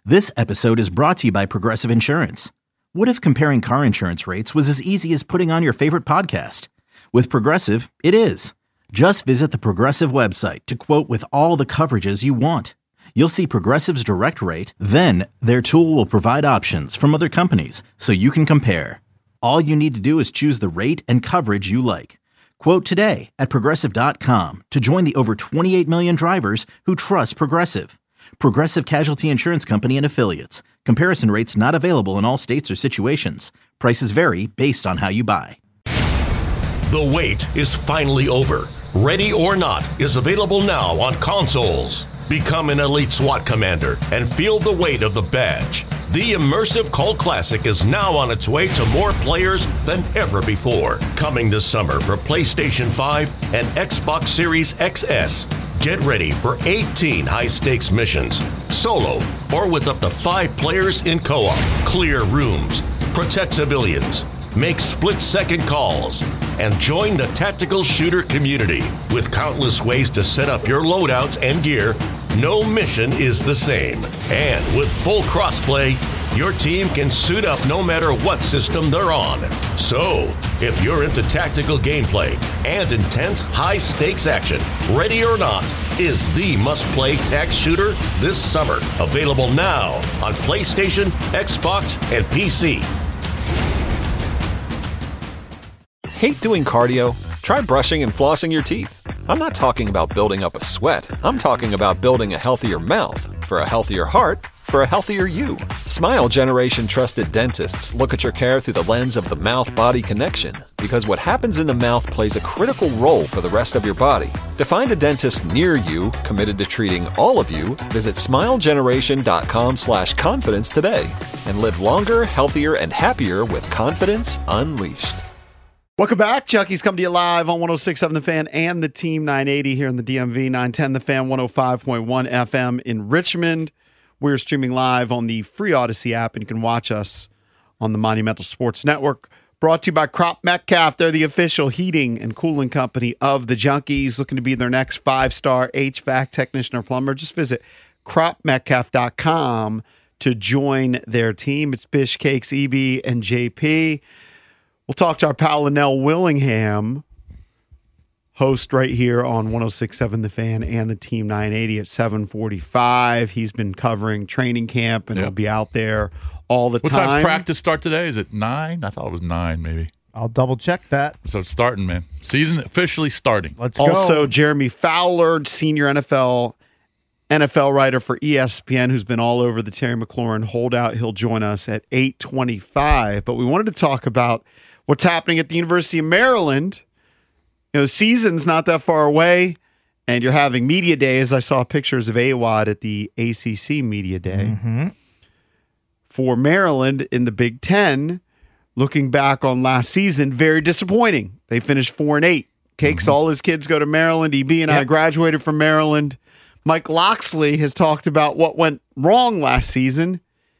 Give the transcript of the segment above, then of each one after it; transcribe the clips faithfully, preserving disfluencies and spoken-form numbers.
This episode is brought to you by Progressive Insurance. What if comparing car insurance rates was as easy as putting on your favorite podcast? With Progressive, it is. Just visit the Progressive website to quote with all the coverages you want. You'll see Progressive's direct rate, then their tool will provide options from other companies so you can compare. All you need to do is choose the rate and coverage you like. Quote today at Progressive dot com to join the over twenty-eight million drivers who trust Progressive. Progressive Casualty Insurance Company and Affiliates. Comparison rates not available in all states or situations. Prices vary based on how you buy. The wait is finally over. Ready or Not is available now on consoles. Become an elite SWAT commander and feel the weight of the badge. The immersive Cult Classic is now on its way to more players than ever before. Coming this summer for PlayStation five and Xbox Series X S. Get ready for eighteen high-stakes missions, solo or with up to five players in co-op. Clear rooms, protect civilians, make split-second calls, and join the tactical shooter community. With countless ways to set up your loadouts and gear, no mission is the same. And with full crossplay, your team can suit up no matter what system they're on. So, if you're into tactical gameplay and intense high-stakes action, Ready or Not is the must-play tac shooter this summer. Available now on PlayStation, Xbox, and P C. Hate doing cardio? Try brushing and flossing your teeth. I'm not talking about building up a sweat. I'm talking about building a healthier mouth for a healthier heart for a healthier you. Smile Generation trusted dentists look at your care through the lens of the mouth-body connection, because what happens in the mouth plays a critical role for the rest of your body. To find a dentist near you committed to treating all of you, visit smilegeneration.com slash confidence today and live longer, healthier, and happier with confidence unleashed. Welcome back. Chucky's come to you live on one oh six point seven The Fan and the Team nine eighty here in the D M V, nine ten The Fan, one oh five point one F M in Richmond. We're streaming live on the free Odyssey app, and you can watch us on the Monumental Sports Network. Brought to you by Crop Metcalf. They're the official heating and cooling company of the Junkies. Looking to be their next five-star H V A C technician or plumber. Just visit crop metcalf dot com to join their team. It's Bish, Cakes, E B, and J P. We'll talk to our pal Linnell Willingham, host right here on one oh six point seven The Fan and the Team nine eighty at seven forty-five. He's been covering training camp, and yep. he'll be out there all the what time. What time's practice start today? Is it nine? I thought it was nine, maybe. I'll double check that. So it's starting, man. Season officially starting. Let's also, go. Also, Jeremy Fowler, senior N F L N F L writer for E S P N, who's been all over the Terry McLaurin holdout. He'll join us at eight twenty-five. But we wanted to talk about what's happening at the University of Maryland. You know, season's not that far away, and you're having media days. I saw pictures of A W O D at the A C C media day. Mm-hmm. For Maryland in the Big Ten, looking back on last season, very disappointing. They finished four and eight. Cakes, mm-hmm. all his kids go to Maryland. E B and yep. I graduated from Maryland. Mike Loxley has talked about what went wrong last season,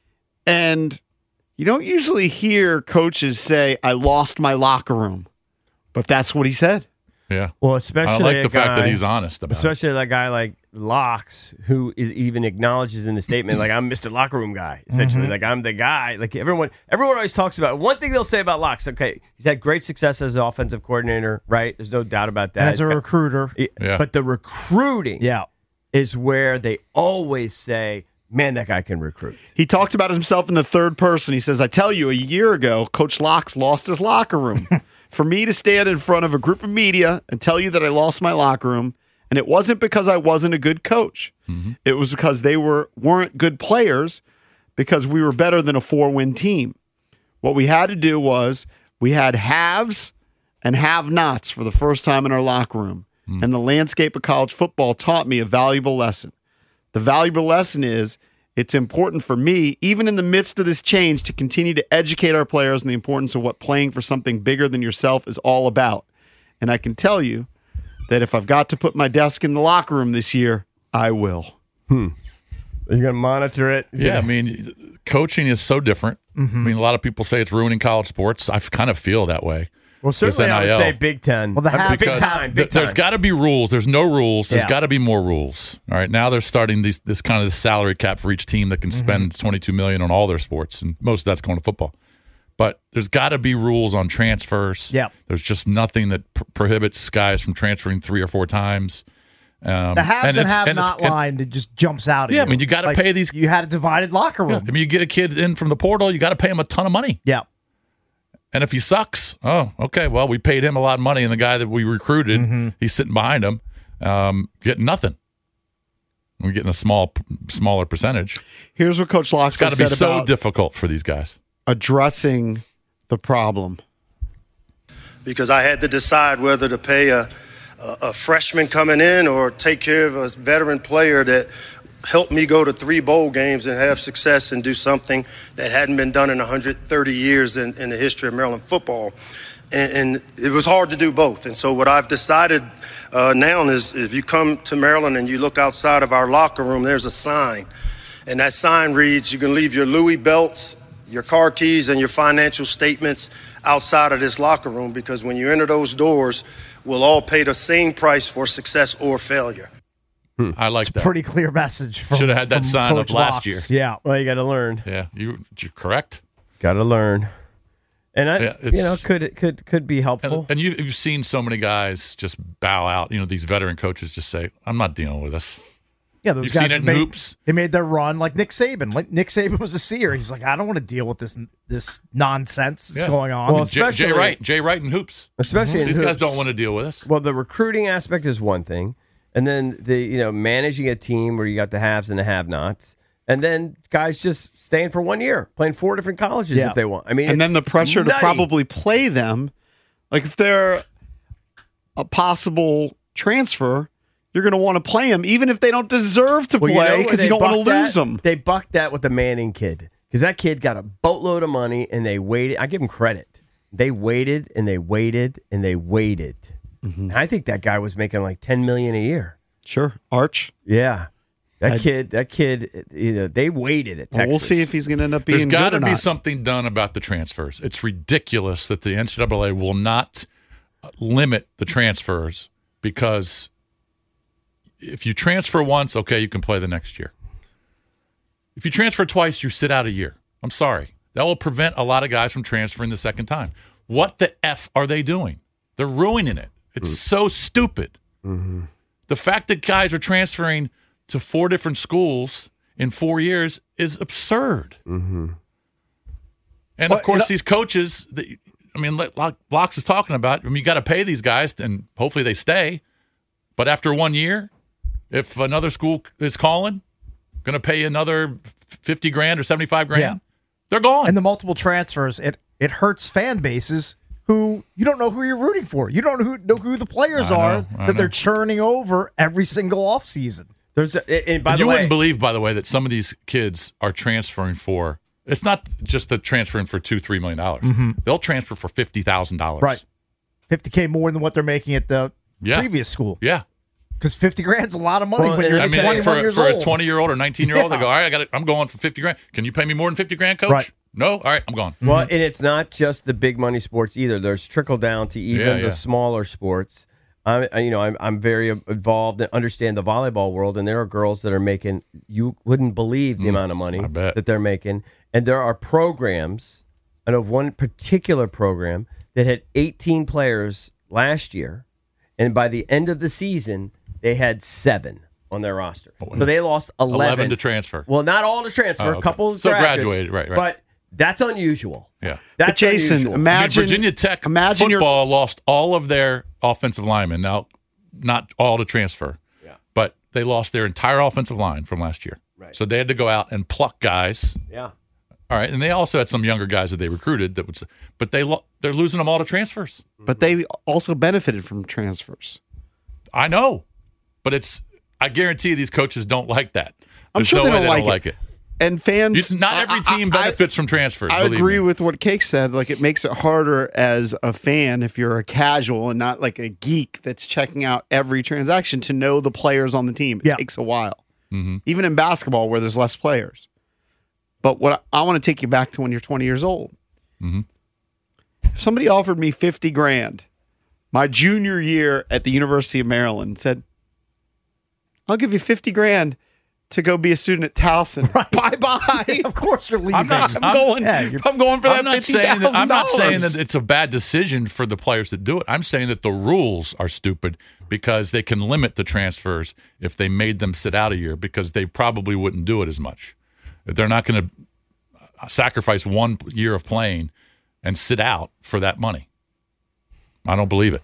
and you don't usually hear coaches say, I lost my locker room. But that's what he said. Yeah. Well, especially I like the guy, fact that he's honest about especially it. Especially that guy like Locks, who is, even acknowledges in the statement, like, I'm Mister Locker Room guy, essentially. Mm-hmm. Like, I'm the guy. Like, everyone everyone always talks about, one thing they'll say about Locks, okay, he's had great success as an offensive coordinator, right? There's no doubt about that. As a recruiter. Yeah. But the recruiting yeah. is where they always say, man, that guy can recruit. He talked about himself in the third person. He says, I tell you, a year ago, Coach Locks lost his locker room. For me to stand in front of a group of media and tell you that I lost my locker room, and it wasn't because I wasn't a good coach. Mm-hmm. It was because they were, weren't good players, because we were better than a four-win team. What we had to do was we had haves and have-nots for the first time in our locker room. Mm. And the landscape of college football taught me a valuable lesson. The valuable lesson is it's important for me, even in the midst of this change, to continue to educate our players on the importance of what playing for something bigger than yourself is all about. And I can tell you that if I've got to put my desk in the locker room this year, I will. Hmm. You're going to monitor it? Yeah, yeah, I mean, coaching is so different. Mm-hmm. I mean, a lot of people say it's ruining college sports. I kind of feel that way. Well, certainly I would N I L. say Big Ten. Well, the I mean, half- big Because time, big th- time. there's got to be rules. There's no rules. There's Yeah. got to be more rules. All right, now they're starting these this kind of salary cap for each team that can spend twenty-two million dollars on all their sports, and most of that's going to football. But there's got to be rules on transfers. Yep. There's just nothing that pr- prohibits guys from transferring three or four times. Um, The haves and, it's- have and it's- not and- line that just jumps out at Yeah, you. I mean, you gotta Like, pay these- You had a divided locker Yeah, room. I mean, you get a kid in from the portal, you got to pay him a ton of money. Yeah. And if he sucks, oh, okay, well, we paid him a lot of money, and the guy that we recruited, Mm-hmm. he's sitting behind him, um, getting nothing. We're getting a small, smaller percentage. Here's what Coach Loxley It's got to be said so about difficult for these guys. addressing the problem. Because I had to decide whether to pay a, a, a freshman coming in or take care of a veteran player that helped me go to three bowl games and have success and do something that hadn't been done in one hundred thirty years in, in the history of Maryland football. And, and it was hard to do both. And so what I've decided uh, now is if you come to Maryland and you look outside of our locker room, there's a sign. And that sign reads, you can leave your Louis belts, your car keys, and your financial statements outside of this locker room, because when you enter those doors, we'll all pay the same price for success or failure. I like that. Pretty clear message from Should have had that from sign Coach up last Locks. year. Yeah. Well, you got to learn. Yeah, you, you're correct. Got to learn. And I, Yeah, it's- you know, could could could be helpful. And, and you, you've seen so many guys just bow out. You know, these veteran coaches just say, I'm not dealing with this. Yeah, those You've guys seen it in made, hoops. They made their run like Nick Saban. Like Nick Saban was a seer. He's like, I don't want to deal with this this nonsense that's Yeah. going on. Well, Jay, Jay especially- Wright, Jay Wright in hoops. Especially in These guys hoops. don't want to deal with this. Well, the recruiting aspect is one thing, and then the you know managing a team where you got the haves and the have-nots, and then guys just staying for one year, playing four different colleges Yeah. if they want. I mean, And then the it's pressure to nutty. probably play them. Like if they're a possible transfer, you're going to want to play them, even if they don't deserve to Well, you know play, where because they you don't want to bucked that? lose them. They bucked that with the Manning kid because that kid got a boatload of money and they waited. I give them credit. They waited and they waited and they waited. Mm-hmm. And I think that guy was making like ten million a year. Sure, Arch. Yeah, that I'd- kid. That kid. You know, they waited at Texas. Well, we'll see if he's going to end up being There's got good to or be not. something done about the transfers. It's ridiculous that the N C double A will not limit the transfers, because if you transfer once, okay, you can play the next year. If you transfer twice, you sit out a year. I'm sorry. That will prevent a lot of guys from transferring the second time. What the F are they doing? They're ruining it. It's so stupid. The fact that guys are transferring to four different schools in four years is absurd. And Well, of course, you know- these coaches, that, I mean, like like Locks is talking about, I mean, you got to pay these guys and hopefully they stay. But after one year, if another school is calling, going to pay another fifty grand or seventy-five grand, Yeah. they're gone. And the multiple transfers, it it hurts fan bases who you don't know who you're rooting for. You don't know who, know who the players I know, are I that they're know. churning over every single offseason. There's a, and by And the you way, wouldn't believe, by the way, that some of these kids are transferring for. It's not just the transferring for two, three million dollars. They'll transfer for fifty thousand dollars. Right. fifty K more than what they're making at the Yeah. previous school. Yeah. Because fifty grand's a lot of money Well, when and you're I mean, twenty-one for, years for a old. twenty year old or nineteen year old, Yeah. they go, all right, I got it. I'm going for fifty grand. Can you pay me more than fifty grand, coach? Right. No. All right, I'm gone. well, and it's not just the big money sports either. There's trickle down to even Yeah, the yeah. smaller sports. I, I- you know, I'm I'm very involved and understand the volleyball world, and there are girls that are making you wouldn't believe the amount of money I bet. that they're making, and there are programs. I know of one particular program that had eighteen players last year, and by the end of the season, they had seven on their roster. So they lost eleven, eleven to transfer. Well, not all to transfer. Oh, A okay. couple So graduates, graduated, right, right. But that's unusual. Yeah. That's But Jason, unusual. imagine I mean, Virginia Tech imagine you're- football lost all of their offensive linemen. Now, not all to transfer, Yeah. but they lost their entire offensive line from last year. Right. So they had to go out and pluck guys. Yeah. All right, and they also had some younger guys that they recruited that would, but they lo- they're losing them all to transfers. But they also benefited from transfers. I know, but it's I guarantee these coaches don't like that. I'm There's sure no they way don't they like don't it. like it. And fans, You- not I- every I- team I- benefits from transfers. I believe agree me. with what Cake said. Like, it makes it harder as a fan if you're a casual and not like a geek that's checking out every transaction to know the players on the team. It Yeah. takes a while, even in basketball where there's less players. But what I, I want to take you back to when you're twenty years old. If somebody offered me fifty grand my junior year at the University of Maryland and said, I'll give you fifty grand to go be a student at Towson. Right. Bye bye. Of course you're leaving. I'm not- I'm, I'm- going. yeah, you're- I'm going for I'm that not fifty saying that, I'm not saying dollars. that it's a bad decision for the players to do it. I'm saying that the rules are stupid because they can limit the transfers if they made them sit out a year because they probably wouldn't do it as much. They're not going to sacrifice one year of playing and sit out for that money. I don't believe it.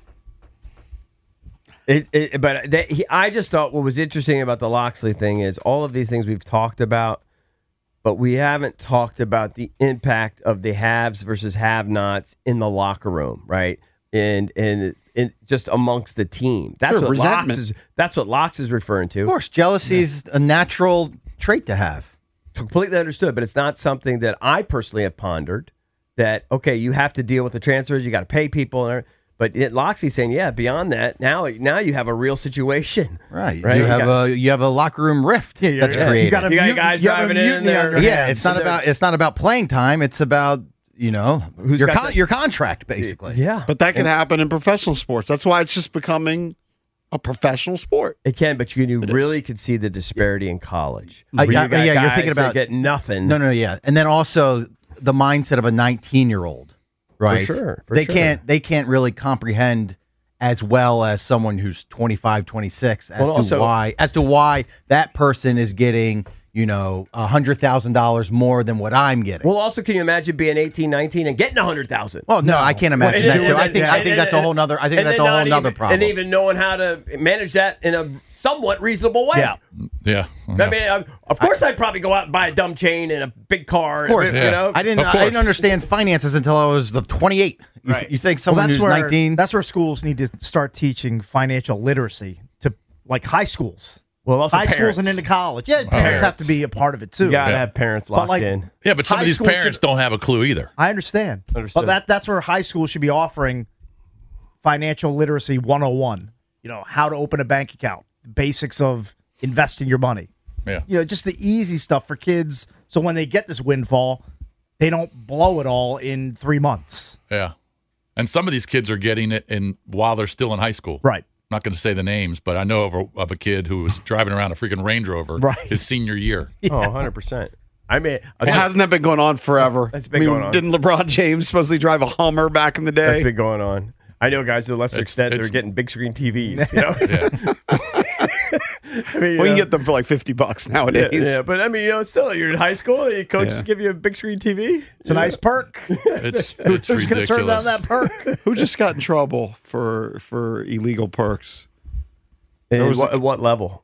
It, it, but they, he, I just thought what was interesting about the Loxley thing is all of these things we've talked about, but we haven't talked about the impact of the haves versus have-nots in the locker room, right? And and, and just amongst the team. That's Sure, what Lox resentment. is. That's what Lox is referring to. Of course, jealousy is a natural trait to have. Completely understood, but it's not something that I personally have pondered. That okay, you have to deal with the transfers, you got to pay people, and but it, Loxley's saying, yeah, beyond that, now now you have a real situation, Right. Right, You you have got- a you have a locker room rift Yeah, that's yeah. created. You got a You got mut- guys you have a driving in mutiny there. on your yeah, hands. it's not So- about it's not about playing time. It's about you know Who's your got con- the- your contract basically. Yeah, But that can happen in professional sports. That's why it's just becoming a professional sport. it can. But you, you It really is. could see the disparity in college. Uh, where yeah, you got yeah, you're guys thinking that about- get nothing. No, no, yeah, and then also the mindset of a nineteen year old, right? sure, for they sure. can't they can't really comprehend as well as someone who's twenty-five, twenty-six as Well, to also- why as to why that person is getting you know a hundred thousand dollars more than what I'm getting. Well, also, can you imagine being eighteen, nineteen and getting a hundred thousand? Well, no, I can't imagine And that then- too. I and think then- I think that's a whole nother. I think and that's a then whole not nother even- problem. And even knowing how to manage that in a somewhat reasonable way. Yeah. Yeah. I mean, um, of course, I'd probably go out and buy a dumb chain and a big car. Of course, you yeah. know. I didn't. Of I course. didn't understand finances until I was the twenty-eight. You, Right. you think Well, someone that's who's where, nineteen? That's where schools need to start teaching financial literacy to like high schools. Well, also high parents. schools and into college. Yeah, parents have to be a part of it too. You gotta Yeah. have parents But, locked like, in. Yeah, but some High of these school parents should- don't have a clue either. I understand. Understood. But that that's where high school should be offering financial literacy one oh one. You know, how to open a bank account, the basics of investing your money. Yeah. You know, just the easy stuff for kids so when they get this windfall, they don't blow it all in three months. Yeah. And some of these kids are getting it in while they're still in high school. Right. I'm not going to say the names, but I know of a, of a kid who was driving around a freaking Range Rover Right. his senior year. Oh, one hundred percent. I mean, Well, hasn't that been going on forever? That's been I mean, going on. Didn't LeBron James supposedly drive a Hummer back in the day? that's been going on. I know guys to a lesser It's- extent that it's- are getting big screen T Vs. You know? Yeah. I mean, you well, you know, can get them for like fifty bucks yeah, nowadays. yeah, but I mean, you know, still, you're in high school. Your coach Yeah. give you a big screen T V. It's a nice perk. It's, it's Who's going to turn down ridiculous. that perk? Who just got in trouble for for illegal perks? And was what, a- at what level?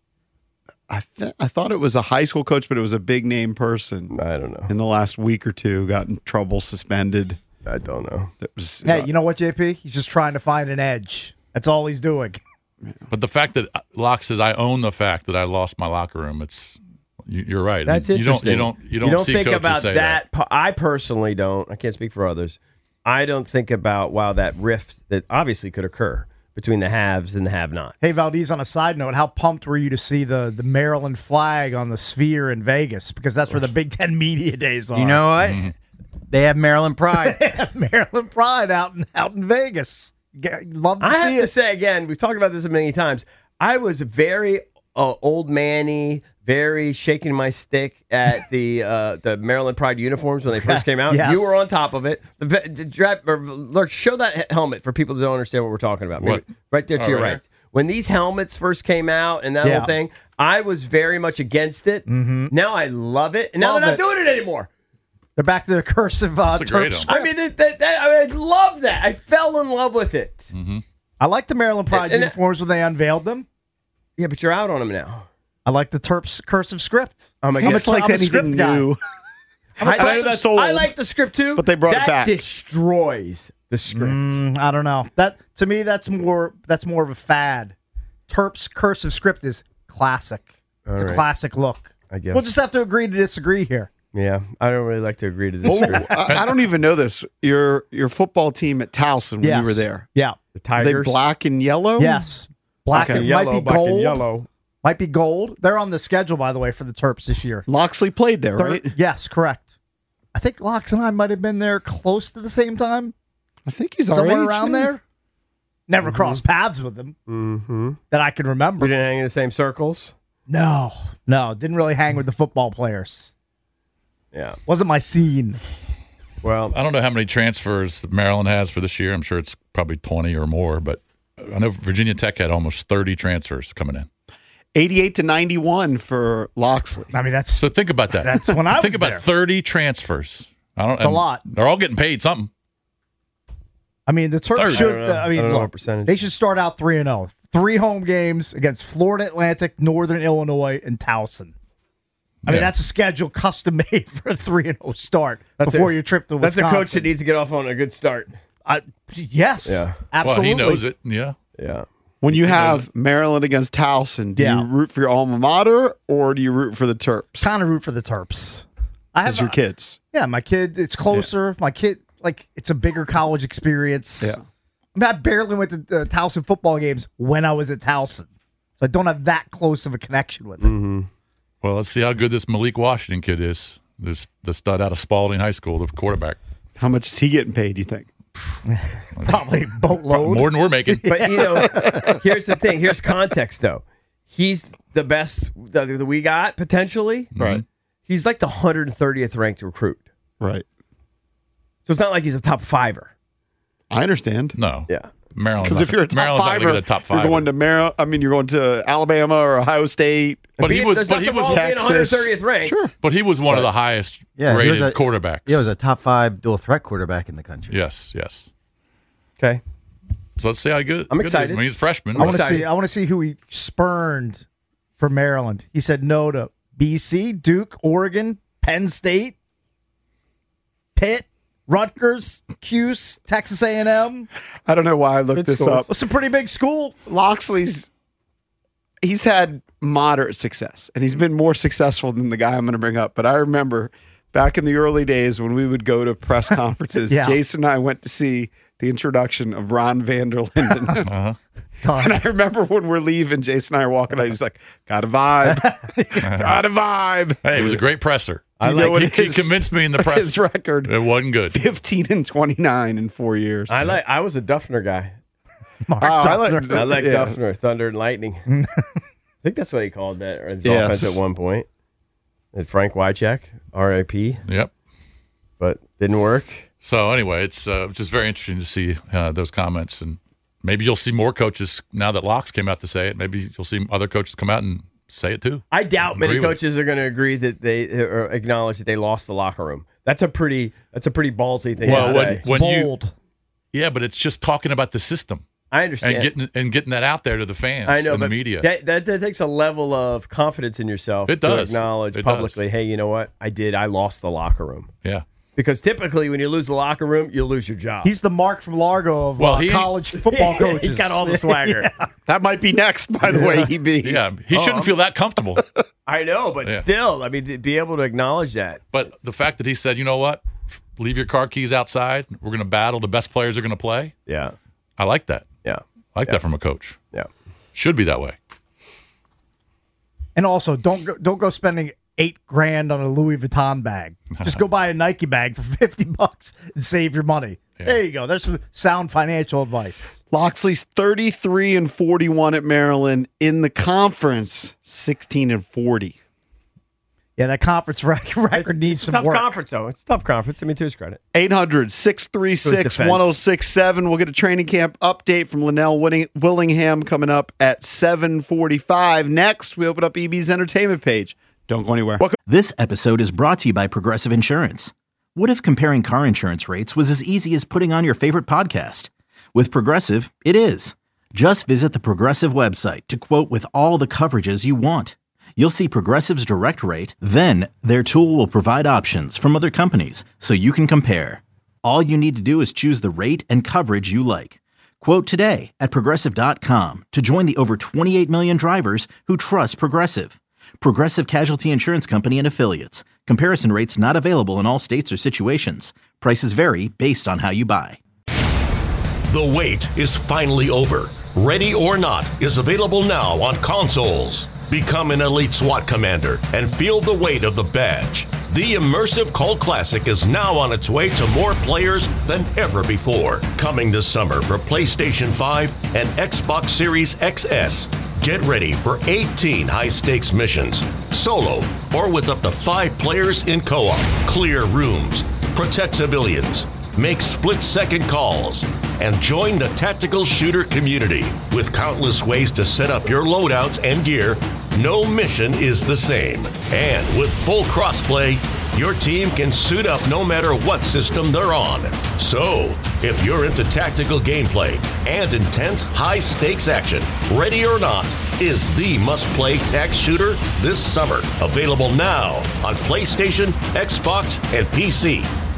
I th- I thought it was a high school coach, but it was a big name person. I don't know. In the last week or two, got in trouble, suspended. I don't know. That was Hey, uh, you know what, J P? He's just trying to find an edge. That's all he's doing. But the fact that Locke says I own the fact that I lost my locker room, it's you, you're right. That's you interesting. Don't, you don't you don't see think coaches about say that. po- I personally don't. I can't speak for others. I don't think about wow that rift that obviously could occur between the haves and the have-nots. Hey, Valdez, on a side note, how pumped were you to see the, the Maryland flag on the Sphere in Vegas? Because that's where the Big Ten Media Days are. You know what? Mm-hmm. They have Maryland pride. Maryland Pride out in, out in Vegas. Get- Love to I see have to it. say again, we've talked about this a million times. I was very uh, old manny, very shaking my stick at the uh, the Maryland Pride uniforms when they first came out. Yes. You were on top of it. The, ve- d- dra- or, Lurch, show that he- helmet for people that don't understand what we're talking about. Maybe What? right there to Oh, your right right. When these helmets first came out and that Yeah. whole thing, I was very much against it. Mm-hmm. Now I love it, and now Love they're not it. doing it anymore. They're back to their cursive uh, That's a great Terps helmet. I mean, that, that, that, I, mean I love that. I fell in love with it. I like the Maryland Pride And- and- uniforms when they unveiled them. Yeah, but you're out on them now. I like the Terps cursive script. I'm How much against- like I'm a anything script guy. new? I, I know like, that's the, old, I like the script too, but they brought it that back. destroys the script. Mm, I don't know. That to me, that's more that's more of a fad. Terps cursive script is classic. It's a right. classic look. I guess. We'll just have to agree to disagree here. Yeah, I don't really like to agree to Oh, disagree. I, I don't even know this. Your your football team at Towson when Yes. you were there. Yeah. the Are they Tigers, black and yellow? Yes. Black Okay. and yellow, might be black and gold. yellow. Might be gold. They're on the schedule, by the way, for the Terps this year. Loxley played there, Third- right? Yes, correct. I think Locks and I might have been there close to the same time. I think he's our somewhere age, around yeah. there. Never Mm-hmm. crossed paths with him Mm-hmm. that I can remember. We didn't hang in the same circles? No, no, didn't really hang with the football players. Yeah. Wasn't my scene. Well, I don't know how many transfers that Maryland has for this year. I'm sure it's probably twenty or more, but I know Virginia Tech had almost thirty transfers coming in. eighty-eight to ninety-one for Loxley. I mean, that's So think about that. That's when I think was about there. thirty transfers. I don't. It's a and lot. They're all getting paid something. I mean, the Terps Third. should. I don't know. I mean, I don't know look, what percentage. they should start out three and zero. Three home games against Florida Atlantic, Northern Illinois, and Towson. I mean, Yeah. that's a schedule custom made for a three and zero start That's before a- your trip to That's Wisconsin. a coach that needs to get off on a good start. Uh, yes. Yeah. Absolutely. Well, he knows it. Yeah. Yeah. When you have Maryland against Towson, do Yeah. you root for your alma mater or do you root for the Terps? Kind of root for the Terps. I have As your a- kids. Yeah, my kid. It's closer. My kid, like, it's a bigger college experience. Yeah. I mean, I barely went to uh, Towson football games when I was at Towson, so I don't have that close of a connection with it. Mm-hmm. Well, let's see how good this Malik Washington kid is. This the stud out of Spalding High School, the quarterback. How much is he getting paid, do you think? Probably boatload. More than we're making. But, you know, here's the thing. Here's context, though. He's the best that that we got, potentially. Right. He's like the one hundred thirtieth ranked recruit. Right. So it's not like he's a top fiver. I understand. No. Yeah. Maryland's Because not if you're a gonna- top Maryland's not fiver, gonna get a top you're five. going to Maryland. I mean, you're going to Alabama or Ohio State. But he Being- was. there's But he nothing was. wrong with being Texas. one hundred thirtieth ranked. Sure. But he was one of the highest Yeah, he was rated a- quarterbacks. He was a top five dual threat quarterback in the country. Yes. Yes. Okay. So let's see how good. I'm good he is. excited. I mean, he's a freshman. I want to excited. see. I want to see who he spurned for Maryland. He said no to B C, Duke, Oregon, Penn State, Pitt, Rutgers, Cuse, Texas A and M. I don't know why I looked Good this schools. up. It's a pretty big school. Loxley's, he's had moderate success, and he's been more successful than the guy I'm going to bring up. But I remember back in the early days when we would go to press conferences, Yeah. Jason and I went to see the introduction of Ron Vander Linden. Uh-huh. And I remember when we're leaving, Jason and I are walking out, he's like, got a vibe. got a vibe. Hey, he was a great presser. Do you I know what he, he his- convinced me in the press. His record, It wasn't good. fifteen and twenty-nine in four years. I like. I was a Duffner guy. Mark Oh, I Duffner. like- I like Yeah. Duffner, Thunder and Lightning. I think that's what he called that or his Yes. offense at one point. And Frank Wycheck, R I P, Yep. but didn't work. So anyway, it's uh, just very interesting to see uh, those comments, and maybe you'll see more coaches now that Locks came out to say it. Maybe you'll see other coaches come out and say it too. I doubt many Agree with coaches are going to agree that they or acknowledge that they lost the locker room. That's a pretty. That's a pretty ballsy thing Well, to when- say. It's when you- bold. Yeah, but it's just talking about the system I understand. and getting and getting that out there to the fans I know, and the but media. That, that that takes a level of confidence in yourself. It does. to acknowledge It publicly. does. Hey, you know what? I did. I lost the locker room. yeah. Because typically, when you lose the locker room, you lose your job. He's the Mark from Largo of Well, uh, he- college football coaches. He's got all the swagger. That might be next, by the way, E B. Yeah, he shouldn't feel that comfortable. I know, but Yeah. still, I mean, to be able to acknowledge that. But the fact that he said, you know what, leave your car keys outside. We're going to battle. The best players are going to play. Yeah, I like that. yeah, I like that from a coach. yeah. Should be that way. And also, don't go, don't go spending eight grand on a Louis Vuitton bag. Just go buy a Nike bag for fifty bucks and save your money. There you go. There's some sound financial advice. Loxley's thirty-three and forty-one at Maryland in the conference, sixteen and forty. Yeah, that conference rec- record needs It's a some tough work. conference, though. It's a tough conference. I mean, to his credit. eight hundred, six three six, one oh six seven. We'll get a training camp update from Linnell Winning- Willingham coming up at seven forty-five. Next, we open up E B's entertainment page. Don't go anywhere. Welcome. This episode is brought to you by Progressive Insurance. What if comparing car insurance rates was as easy as putting on your favorite podcast? With Progressive, it is. Just visit the Progressive website to quote with all the coverages you want. You'll see Progressive's direct rate, then their tool will provide options from other companies so you can compare. All you need to do is choose the rate and coverage you like. Quote today at Progressive dot com to join the over twenty-eight million drivers who trust Progressive. Progressive Casualty Insurance Company and Affiliates. Comparison rates not available in all states or situations. Prices vary based on how you buy. The wait is finally over. Ready or Not is available now on consoles. Become an elite SWAT commander and feel the weight of the badge. The immersive Cult Classic is now on its way to more players than ever before. Coming this summer for PlayStation five and Xbox Series X S. Get ready for eighteen high-stakes missions, solo or with up to five players in co-op. Clear rooms, protect civilians, make split-second calls, and join the tactical shooter community. With countless ways to set up your loadouts and gear, no mission is the same. And with full crossplay, your team can suit up no matter what system they're on. So, if you're into tactical gameplay and intense high-stakes action, Ready or Not is the must-play tac shooter this summer. Available now on PlayStation, Xbox, and P C.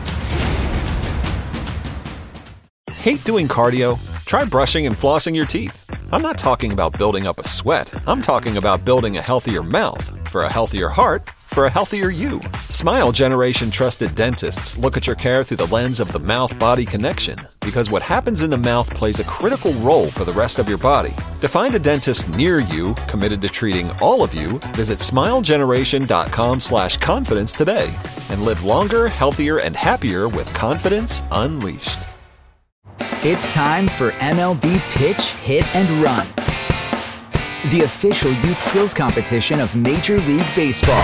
Hate doing cardio? Try brushing and flossing your teeth. I'm not talking about building up a sweat. I'm talking about building a healthier mouth. For a healthier heart, for a healthier you. Smile Generation trusted dentists look at your care through the lens of the mouth-body connection, because what happens in the mouth plays a critical role for the rest of your body. To find a dentist near you committed to treating all of you, visit smilegeneration.com slash confidence today and live longer, healthier, and happier with confidence unleashed. It's time for M L B Pitch, Hit, and Run, the official youth skills competition of Major League Baseball.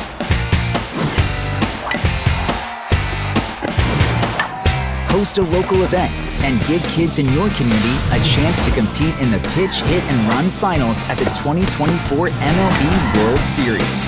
Host a local event and give kids in your community a chance to compete in the Pitch, Hit, and Run finals at the twenty twenty-four M L B World Series.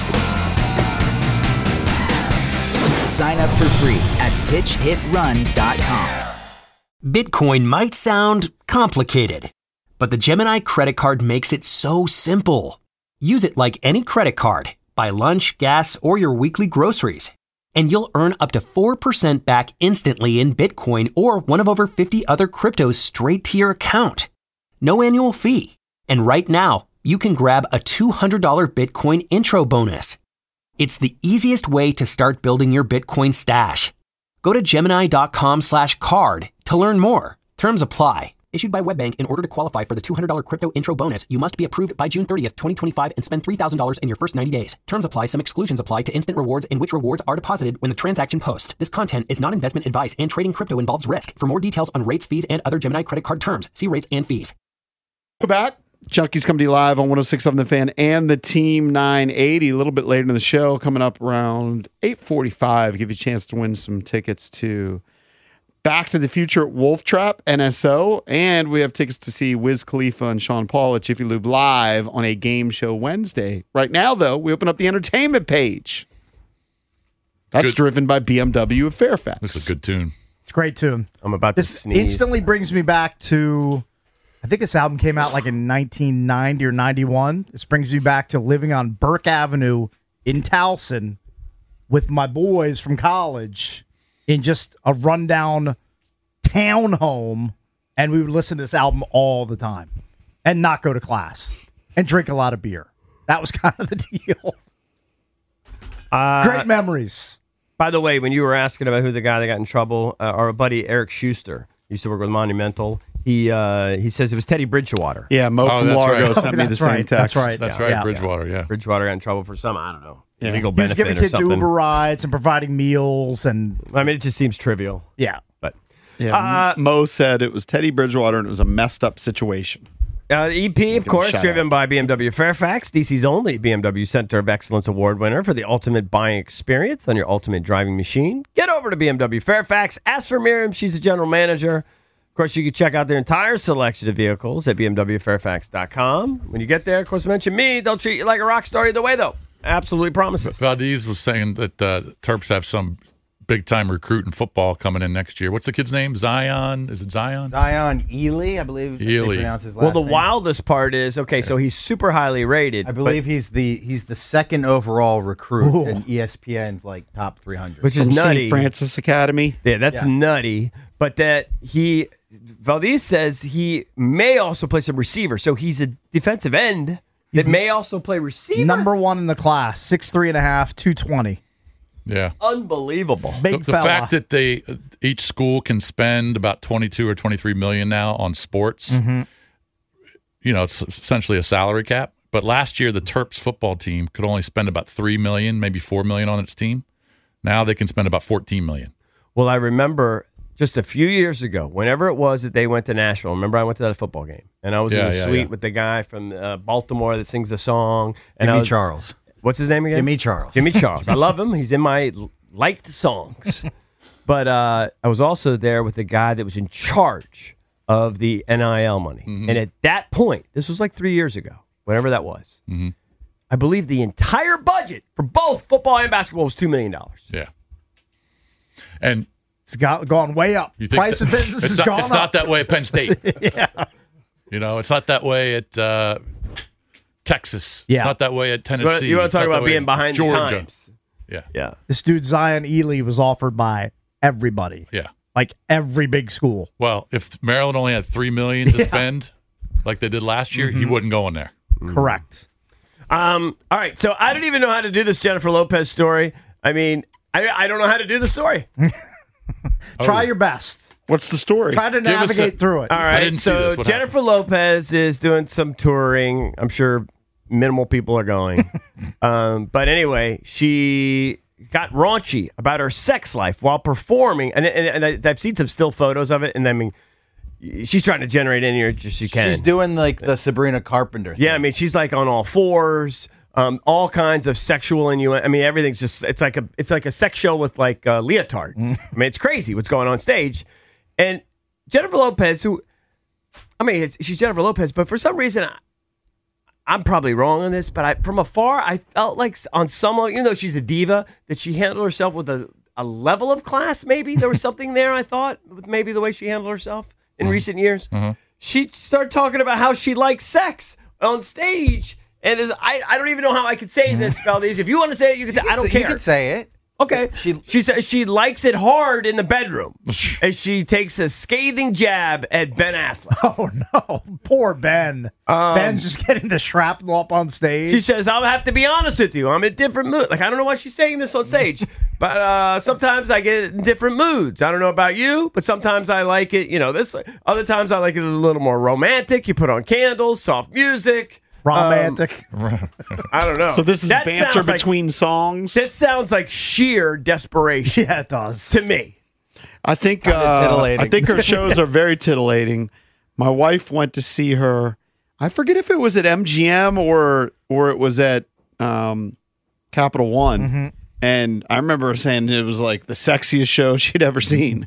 Sign up for free at pitch hit run dot com. Bitcoin might sound complicated, but the Gemini credit card makes it so simple. Use it like any credit card. Buy lunch, gas, or your weekly groceries, and you'll earn up to four percent back instantly in Bitcoin or one of over fifty other cryptos straight to your account. No annual fee. And right now, you can grab a two hundred dollars Bitcoin intro bonus. It's the easiest way to start building your Bitcoin stash. Go to Gemini.com slash card to learn more. Terms apply. Issued by WebBank. In order to qualify for the two hundred dollars crypto intro bonus, you must be approved by June thirtieth, twenty twenty-five and spend three thousand dollars in your first ninety days. Terms apply. Some exclusions apply to instant rewards in which rewards are deposited when the transaction posts. This content is not investment advice and trading crypto involves risk. For more details on rates, fees, and other Gemini credit card terms, see rates and fees. Welcome back. Junkies coming to you live on one oh six point seven The Fan and the Team nine eighty. A little bit later in the show, coming up around eight forty-five, give you a chance to win some tickets to Back to the Future at Wolf Trap, N S O, and we have tickets to see Wiz Khalifa and Sean Paul at Jiffy Lube live on a game show Wednesday. Right now, though, we open up the entertainment page. That's good. Driven by B M W of Fairfax. This is a good tune. It's a great tune. I'm about this to sneeze. Instantly brings me back to, I think this album came out like in nineteen ninety or ninety-one. This brings me back to living on Burke Avenue in Towson with my boys from college in just a rundown townhome, and we would listen to this album all the time and not go to class and drink a lot of beer. That was kind of the deal. Uh, Great memories. By the way, when you were asking about who the guy that got in trouble, uh, our buddy Eric Schuster used to work with Monumental. He uh, he says it was Teddy Bridgewater. Yeah, Mo Oh, from that's Largo right. sent Oh, me the that's same right. text. That's right. That's Yeah, right, yeah. Bridgewater, yeah. Bridgewater got in trouble for some, I don't know, Yeah. illegal He was benefit giving or kids something. Uber rides and providing meals, and I mean, it just seems trivial. yeah. But Yeah, Uh, Mo said it was Teddy Bridgewater and it was a messed up situation. Uh, E P, of Give him a course, shout driven out. by B M W Fairfax, D C's only B M W Center of Excellence Award winner for the ultimate buying experience on your ultimate driving machine. Get over to B M W Fairfax. Ask for Miriam. She's the general manager. Of course, you can check out their entire selection of vehicles at B M W Fairfax dot com. When you get there, of course, mention me. They'll treat you like a rock star either way, though. Absolutely promises. Valdez was saying that uh, Terps have some big-time recruit in football coming in next year. What's the kid's name? Zion? Is it Zion? Zion Ely, I believe. that's how you Ely. pronounce his last Well, the name. wildest part is, okay, so he's super highly rated. I believe he's the he's the second overall recruit Ooh. in E S P N's like top three hundred. Which is From nutty. Saint Francis Academy. Yeah, that's Yeah. nutty. But that he, Valdez says he may also play some receiver. So he's a defensive end He's that may also play receiver. Number one in the class, six three and a half, two twenty. Yeah. Unbelievable. The, Big the fella. fact that they each school can spend about twenty-two or twenty-three million now on sports, Mm-hmm. you know, it's essentially a salary cap. But last year, the Terps football team could only spend about three million, maybe four million on its team. Now they can spend about fourteen million. Well, I remember just a few years ago, whenever it was that they went to Nashville. Remember, I went to that football game, and I was Yeah, in the yeah, suite yeah. with the guy from uh, Baltimore that sings the song. And I Jimmy was, Charles. What's his name again? Jimmy Charles. Jimmy Charles. I love him. He's in my l- liked songs. But uh, I was also there with the guy that was in charge of the N I L money. Mm-hmm. And at that point, this was like three years ago, whatever that was, Mm-hmm. I believe the entire budget for both football and basketball was two million dollars. Yeah. And It's got, gone way up. you think Price that- of business it's has not, gone It's up. not that way at Penn State. yeah. You know, it's not that way at uh, Texas. Yeah. It's not that way at You Tennessee. wanna- You want It's to talk not that about way being in behind Georgia. the times. Yeah. Yeah. This dude Zion Ely was offered by everybody, Yeah. like every big school. Well, if Maryland only had three million to Yeah. spend, like they did last year, he wouldn't go in there. Correct. Um, all right, so I don't even know how to do this Jennifer Lopez story. I mean, I, I don't know how to do the story. Try your best. What's the story? Try to Give us navigate a- through it. All right, didn't see so this. What Jennifer Lopez is doing some touring. I'm sure minimal people are going. um, but anyway, she got raunchy about her sex life while performing. And, and, and I, I've seen some still photos of it. And I mean, she's trying to generate any interest she can. She's doing like the Sabrina Carpenter thing. Yeah, I mean, she's like on all fours, um, all kinds of sexual innuendo. I mean, everything's just, it's like a, it's like a sex show with like uh, leotards. I mean, it's crazy what's going on stage. And Jennifer Lopez, who, I mean, it's, she's Jennifer Lopez, but for some reason, I, I'm probably wrong on this, but I, from afar, I felt like on some, even though she's a diva, that she handled herself with a, a level of class. Maybe there was something there, I thought, with maybe the way she handled herself in recent years. She started talking about how she likes sex on stage. And there's, I, I don't even know how I could say this, Valdez. If you want to say it, you can say it. I don't So care. You could say it. Okay. She she says she likes it hard in the bedroom. And she takes a scathing jab at Ben Affleck. Oh, no. Poor Ben. Um, Ben's just getting the shrapnel up on stage. She says, I'll have to be honest with you. I'm in different mood. Like, I don't know why she's saying this on stage, but uh, sometimes I get in different moods. I don't know about you, but sometimes I like it, you know, this. Other times I like it a little more romantic. You put on candles, soft music. Romantic. Um, I don't know. So this is That banter sounds like- between songs. This sounds like sheer desperation. Yeah, it does. To me. I think Kinda uh, titillating. I think her shows are very titillating. My wife went to see her. I forget if it was at M G M or or it was at um, Capital One. Mm-hmm. And I remember her saying it was like the sexiest show she'd ever seen.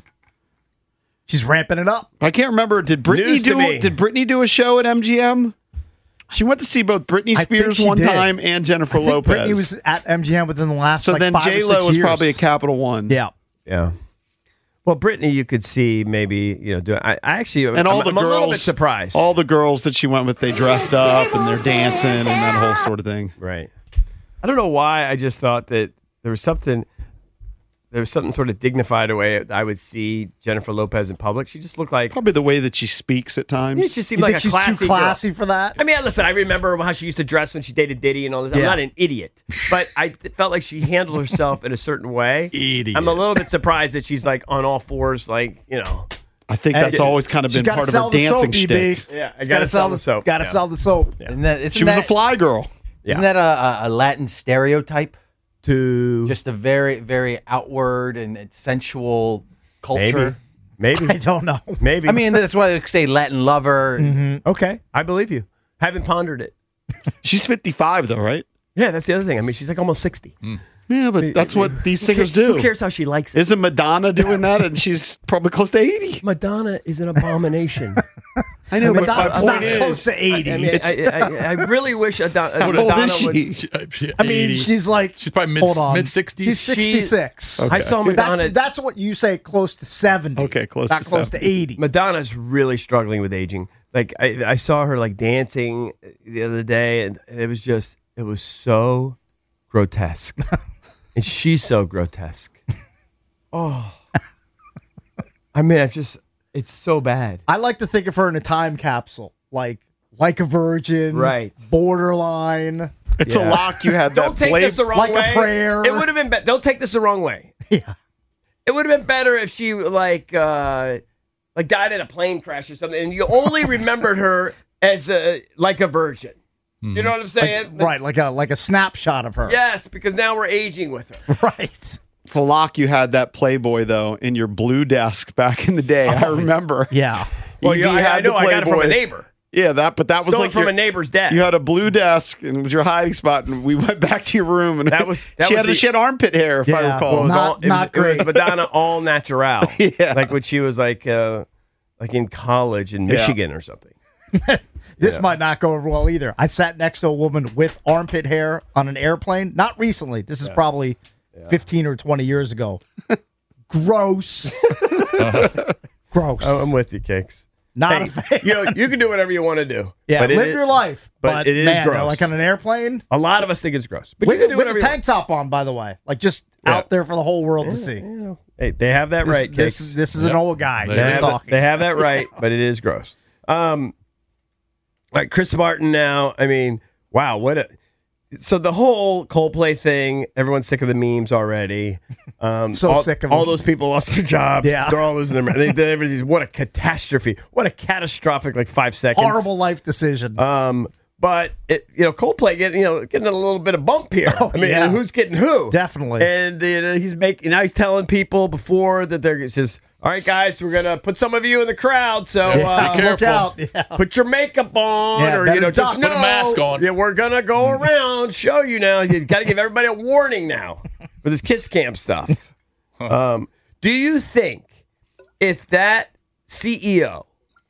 She's ramping it up. I can't remember. Did Britney News to do me. Did Britney do a show at M G M? She went to see both Britney I think Spears she one did. time and Jennifer I think Lopez. Britney was at M G M within the last so like then five J or Lo six was years. probably at Capital One. Yeah. Yeah. Well, Brittany, you could see maybe, you know, do I, I actually, And all I'm, the I'm girls, a little bit surprised. All the girls that she went with, they dressed up and they're dancing and that whole sort of thing. Right. I don't know why. I just thought that there was something, there was something sort of dignified way I would see Jennifer Lopez in public. She just looked like, Probably the way that she speaks at times. it just seemed You like think a she's classy too classy girl. for that? I mean, listen, I remember how she used to dress when she dated Diddy and all this. I'm Yeah. not an idiot, but I th- felt like she handled herself in a certain way. Idiot. I'm a little bit surprised that she's like on all fours, like, you know. I think Hey, that's always kind of she's been gotta part of sell her the dancing soap, E B. shtick. Yeah, I She's gotta gotta sell sell the the soap. Gotta Yeah. sell the soap. Isn't that, isn't She was that, a fly girl. Isn't that a, a, a Latin stereotype? To Just a very, very outward and sensual culture. maybe, I maybe, don't know. maybe. I mean, that's why they say Latin lover. Mm-hmm. okay, I believe you. Haven't pondered it. She's fifty-five though, right? Yeah, that's the other thing. I mean, she's like almost sixty. Yeah, but that's what these singers Who do. cares how she likes it? Isn't Madonna doing that? And she's probably close to eighty. Madonna is an abomination. I know, but my Madonna's not point close is, to eighty. I, mean, I, I, I really wish Adon- how Madonna old is would. she? She- uh, she- I mean, eighty. she's like She's probably mid hold on. mid sixties. She's sixty-six. I saw Madonna. That's, that's what you say, close to seventy. Okay, close not to close seventy. to eighty. Madonna's really struggling with aging. Like I, I saw her like dancing the other day, and it was just, it was so grotesque, and she's so grotesque. Oh, I mean, I just, it's so bad. I like to think of her in a time capsule, like like a virgin, Right. Borderline. It's Yeah. a lock. You had Don't that take blade. this the wrong like a way. prayer. It would have been. Be- don't take this the wrong way. Yeah. It would have been better if she like uh like died in a plane crash or something, and you only remembered her as a like a virgin. You know what I'm saying? Right, like a like a snapshot of her. Yes, because now we're aging with her. Right. So, Locke, you had that Playboy, though, in your blue desk back in the day. I remember. Yeah. Well, E B yeah, I, I had the know I got it from a Playboy. neighbor. Yeah, that, but that was Stole like it from your- a neighbor's dad. You had a blue desk, and it was your hiding spot, and we went back to your room, and That was- that she was had the- she had armpit hair, if I Yeah, recall. Well, it was Not- all, it was, not it was great. Madonna all natural. Yeah. Like when she was like uh, like in college in Michigan or something. This might not go over well either. I sat next to a woman with armpit hair on an airplane. Not recently. This is probably fifteen or twenty years ago. Gross. Gross. Oh, I'm with you, Cakes. Not Hey, a fan. you know, you can do whatever you want to do. Yeah, but it live is- your life. but But, it is man, gross. like on an airplane. A lot of us think it's gross. But With, you can the- do with whatever the you tank top on, by the way. Like just Yeah. out there for the whole world to see. want. Hey, they have that This, right, this, Cakes. this is Yep. an old guy. They They We're have, talking. they have that right, but it is gross. Um, like Chris Martin now. I mean, wow, what a. So the whole Coldplay thing, everyone's sick of the memes already. Um, So all, sick of all them. those people lost their jobs. Yeah. They're all losing their. They, they, everybody's, what a catastrophe! What a catastrophic like five seconds. Horrible life decision. Um, but it, you know, Coldplay getting you know getting a little bit of bump here. Oh, I mean, yeah. who's getting who? Definitely. And you know, he's making now he's telling people before that they're he says, all right, guys, we're gonna put some of you in the crowd, so Yeah, uh, Be look careful. out. Yeah. put your makeup on, Yeah, or you better know, just duck. know, Put a mask on. Yeah, we're gonna go around, show you now. You got to give everybody a warning now for this Kiss Camp stuff. Um, do you think if that C E O,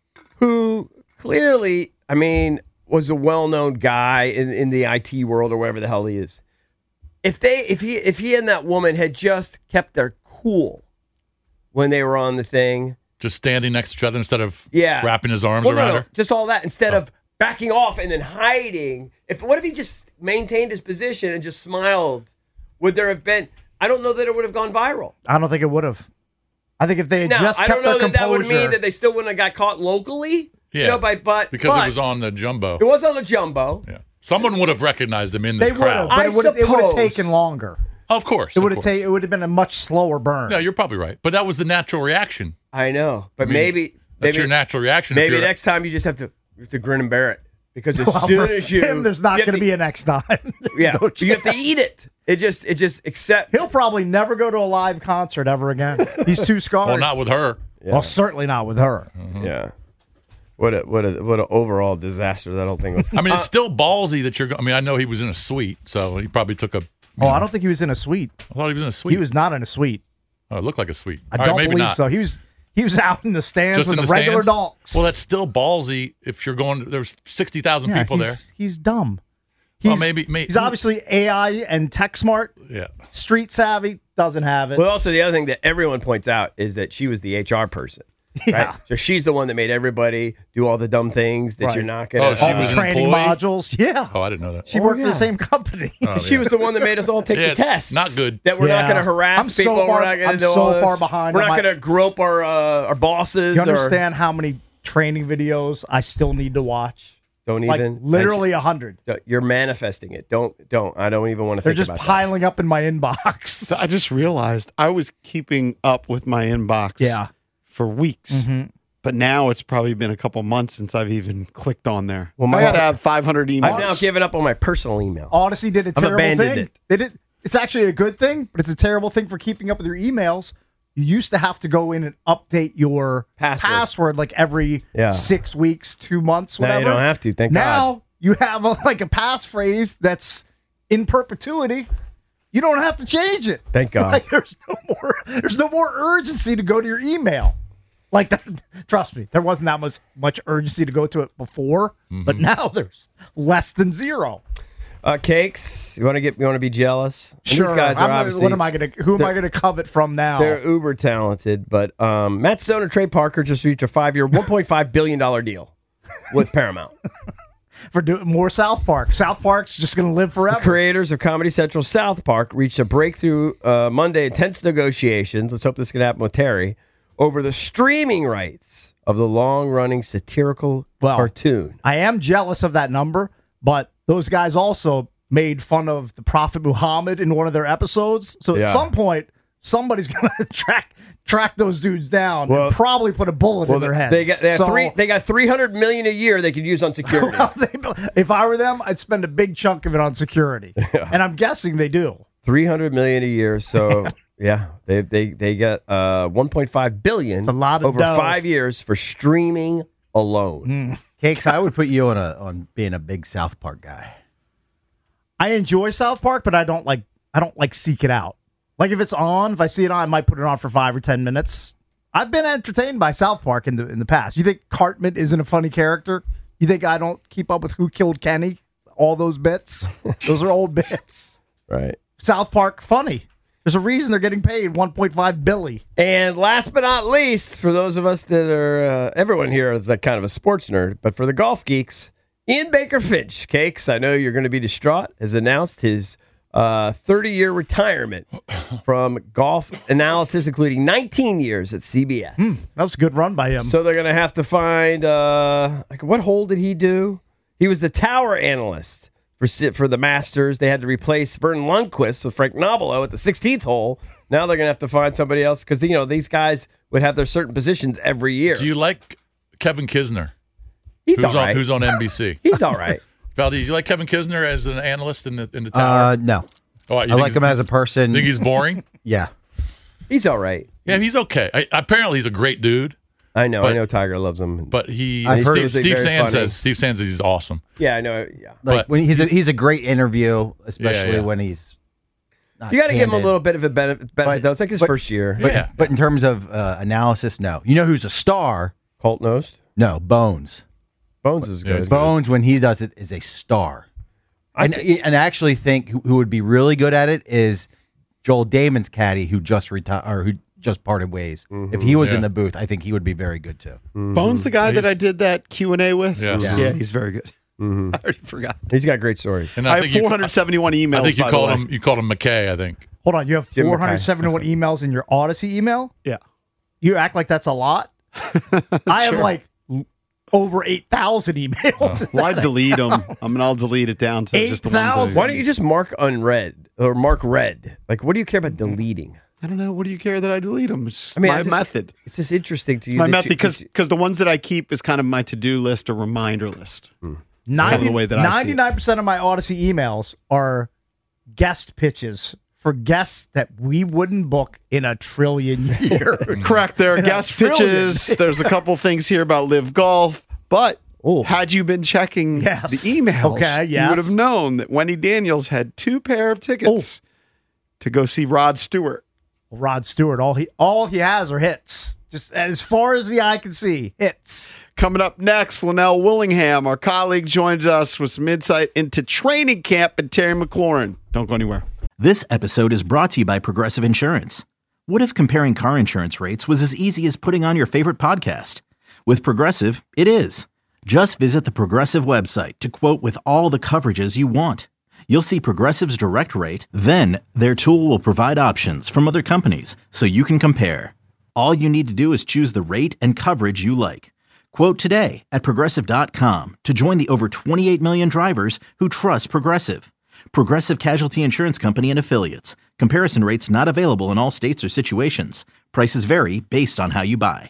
who clearly, I mean, was a well-known guy in, in the I T world or wherever the hell he is, if they, if he, if he and that woman had just kept their cool when they were on the thing, Just standing next to each other instead of yeah, wrapping his arms well, no, around no, her. just all that instead of backing off and then hiding. If what if he just maintained his position and just smiled? Would there have been? I don't know that it would have gone viral. I don't think it would have. I think if they had Now, just I kept don't know their that that would composure. mean that they still wouldn't have got caught locally. Yeah, You know, by but because but it was on the jumbo. It was on the jumbo. Yeah, someone would have recognized him in the they would have, crowd. but I it would have. It would have suppose. taken longer. Of course, It of would have course. taken. It would have been a much slower burn. No, you're probably right, but that was the natural reaction. I know, but I mean, maybe That's maybe your natural reaction. if maybe you're- next time you just have to you have to grin and bear it because as Well, soon for as you him, there's not you have going to to- be a next time. There's yeah no you have to chance. eat it. It just it just accept. He'll probably never go to a live concert ever again. He's too scarred. well, not with her. Well, certainly not with her. Yeah. What a what a what an overall disaster that whole thing was. I mean, Uh, it's still ballsy that you're. go- I mean, I know he was in a suite, so he probably took a. Oh, I don't think he was in a suite. I thought he was in a suite. He was not in a suite. Oh, it looked like a suite. I All right, don't maybe believe not. so. He was he was out in the stands Just with in the, the regular stands? donks. Well, that's still ballsy. If you're going, there's sixty thousand yeah, people there. he's, He's dumb. Well, He's, maybe- may- he's obviously A I and tech smart, Yeah. street savvy. Doesn't have it. well, also the other thing that everyone points out is that she was the H R person. yeah. Right? So she's the one that made everybody do all the dumb things that Right. you're not gonna. Oh, she All was the an training employee? modules. Yeah. Oh, I didn't know that. She Oh, worked for yeah. the same company. Oh, she yeah. was the one that made us all take Yeah, the test. not good. That we're not Yeah. going to harass I'm so people. far- we're not going I'm to do so all this. far behind We're on not my- going to grope our uh, our bosses. Do you or- understand how many training videos I still need to watch? Don't Like even literally a hundred. mention- You're manifesting it. Don't don't. I don't even want to. They're think just about piling up in my inbox. I just realized I was keeping up with my inbox Yeah. for weeks. Mm-hmm. But now it's probably been a couple months since I've even clicked on there. Well, Well, my- I got to have five hundred that. emails. I've now given up on my personal email. Odyssey did a I've terrible abandoned thing. it. They did. It's actually a good thing, but it's a terrible thing for keeping up with your emails. You used to have to go in and update your Password. password like every Yeah. six weeks, two months, Now whatever. you don't have to, thank now God. you have a, like a passphrase that's in perpetuity. You don't have to change it. Thank God. Like, there's no more. There's no more urgency to go to your email. Like that, trust me, there wasn't that much much urgency to go to it before, but now there's less than zero. Uh, Cakes, you want to get? You want to be jealous? And Sure. These guys are I'm- obviously. what am I going to? Who am I they're- going to covet from now? They're uber talented, but um, Matt Stone and Trey Parker just reached a five-year, one point five billion dollar deal with Paramount. For doing more South Park. South Park's just going to live forever. Creators of Comedy Central South Park reached a breakthrough uh, Monday. Intense negotiations. Let's hope this can happen with Terry over the streaming rights of the long-running satirical Well, cartoon. I am jealous of that number, but those guys also made fun of the Prophet Muhammad in one of their episodes. So Yeah. at some point, somebody's going to track track those dudes down Well- and probably put a bullet Well, in their heads. they got they, have So- three, they got three hundred million a year they could use on security. if I were them, I'd spend a big chunk of it on security. And I'm guessing they do. three hundred million a year. So yeah, they they they got uh, one point five billion. It's a lot of over dough. five years for streaming alone. Cakes, I would put you on a on being a big South Park guy. I enjoy South Park, but I don't like I don't like seek it out. Like if it's on, if I see it on, I might put it on for five or ten minutes. I've been entertained by South Park in the in the past. You think Cartman isn't a funny character? You think I don't keep up with Who Killed Kenny? All those bits? Those are old bits. Right. South Park funny. There's a reason they're getting paid one point five billion. And last but not least, for those of us that are, uh, everyone here is like kind of a sports nerd, but for the golf geeks, Ian Baker Finch, Cakes, I know you're going to be distraught, has announced his uh, thirty-year retirement from golf analysis, including nineteen years at C B S. Mm, that was a good run by him. So they're going to have to find, uh, like, what hole did he do? He was the tower analyst for for the Masters. They had to replace Vernon Lundquist with Frank Nobilo at the sixteenth hole. Now they're going to have to find somebody else because, you know, these guys would have their certain positions every year. Do you like Kevin Kisner? He's who's all on right. Who's on N B C? He's all right. Valdi, do you like Kevin Kisner as an analyst in the in the tower? Uh, no. Oh, you I think like he's- him as a person. Think he's boring? Yeah. He's all right. Yeah, he's okay. I, apparently, he's a great dude. I know. But- I know Tiger loves him. But he, I've heard- Steve, Steve Very Sands funny. says Steve Sands says he's awesome. Yeah, I know. Yeah. Like But- when he's a, he's a great interview, especially yeah. when he's. Not You got to give him a candid. little bit of a benefit, benefit though. It's like his but- first year. But, Yeah. but in terms of uh, analysis, no. You know who's a star? Colt Nost. No, Bones. Bones is Yeah, good. he's good. Bones, when he does it, is a star. And, and I actually think who, who would be really good at it is Joel Damon's caddy, who just retired or who just parted ways. If he was Yeah. in the booth, I think he would be very good too. Bones, the guy that He's- I did that Q and A with. Yes. yeah, Yeah. he's very good. I already forgot. He's got great stories. And I, have think you- four hundred seventy-one emails. I think you by called the way. him. You called him McKay. I think. Hold on, you have Jim four hundred seventy-one emails in your Odyssey email? Yeah. You act like that's a lot? I have Sure. like l- over eight thousand emails. Well, I delete them. I mean, I'll delete it down to just the ones. eight thousand? I, Why don't you just mark unread or mark read? Like, what do you care about deleting? I don't know. What do you care that I delete them? It's just I mean, my I just- method. It's just interesting to you. My that method you- because that you- because the ones that I keep is kind of my to do list or reminder list. kind of the way that I see it. ninety-nine percent of my Odyssey emails are guest pitches for guests that we wouldn't book in a trillion years. Correct. There are In a guest trillion. pitches. There's a couple things here about Live Golf, but Ooh. had you been checking Yes. the emails, Okay, you yes. would have known that Wendy Daniels had two pair of tickets to go see Rod Stewart. Rod Stewart, all he all he has are hits. Just as far as the eye can see, hits. Coming up next, Linnell Willingham, our colleague, joins us with some insight into training camp and Terry McLaurin. Don't go anywhere. This episode is brought to you by Progressive Insurance. What if comparing car insurance rates was as easy as putting on your favorite podcast? With Progressive, it is. Just visit the Progressive website to quote with all the coverages you want. You'll see Progressive's direct rate, then their tool will provide options from other companies so you can compare. All you need to do is choose the rate and coverage you like. Quote today at progressive dot com to join the over twenty-eight million drivers who trust Progressive. Progressive Casualty Insurance Company and Affiliates. Comparison rates not available in all states or situations. Prices vary based on how you buy.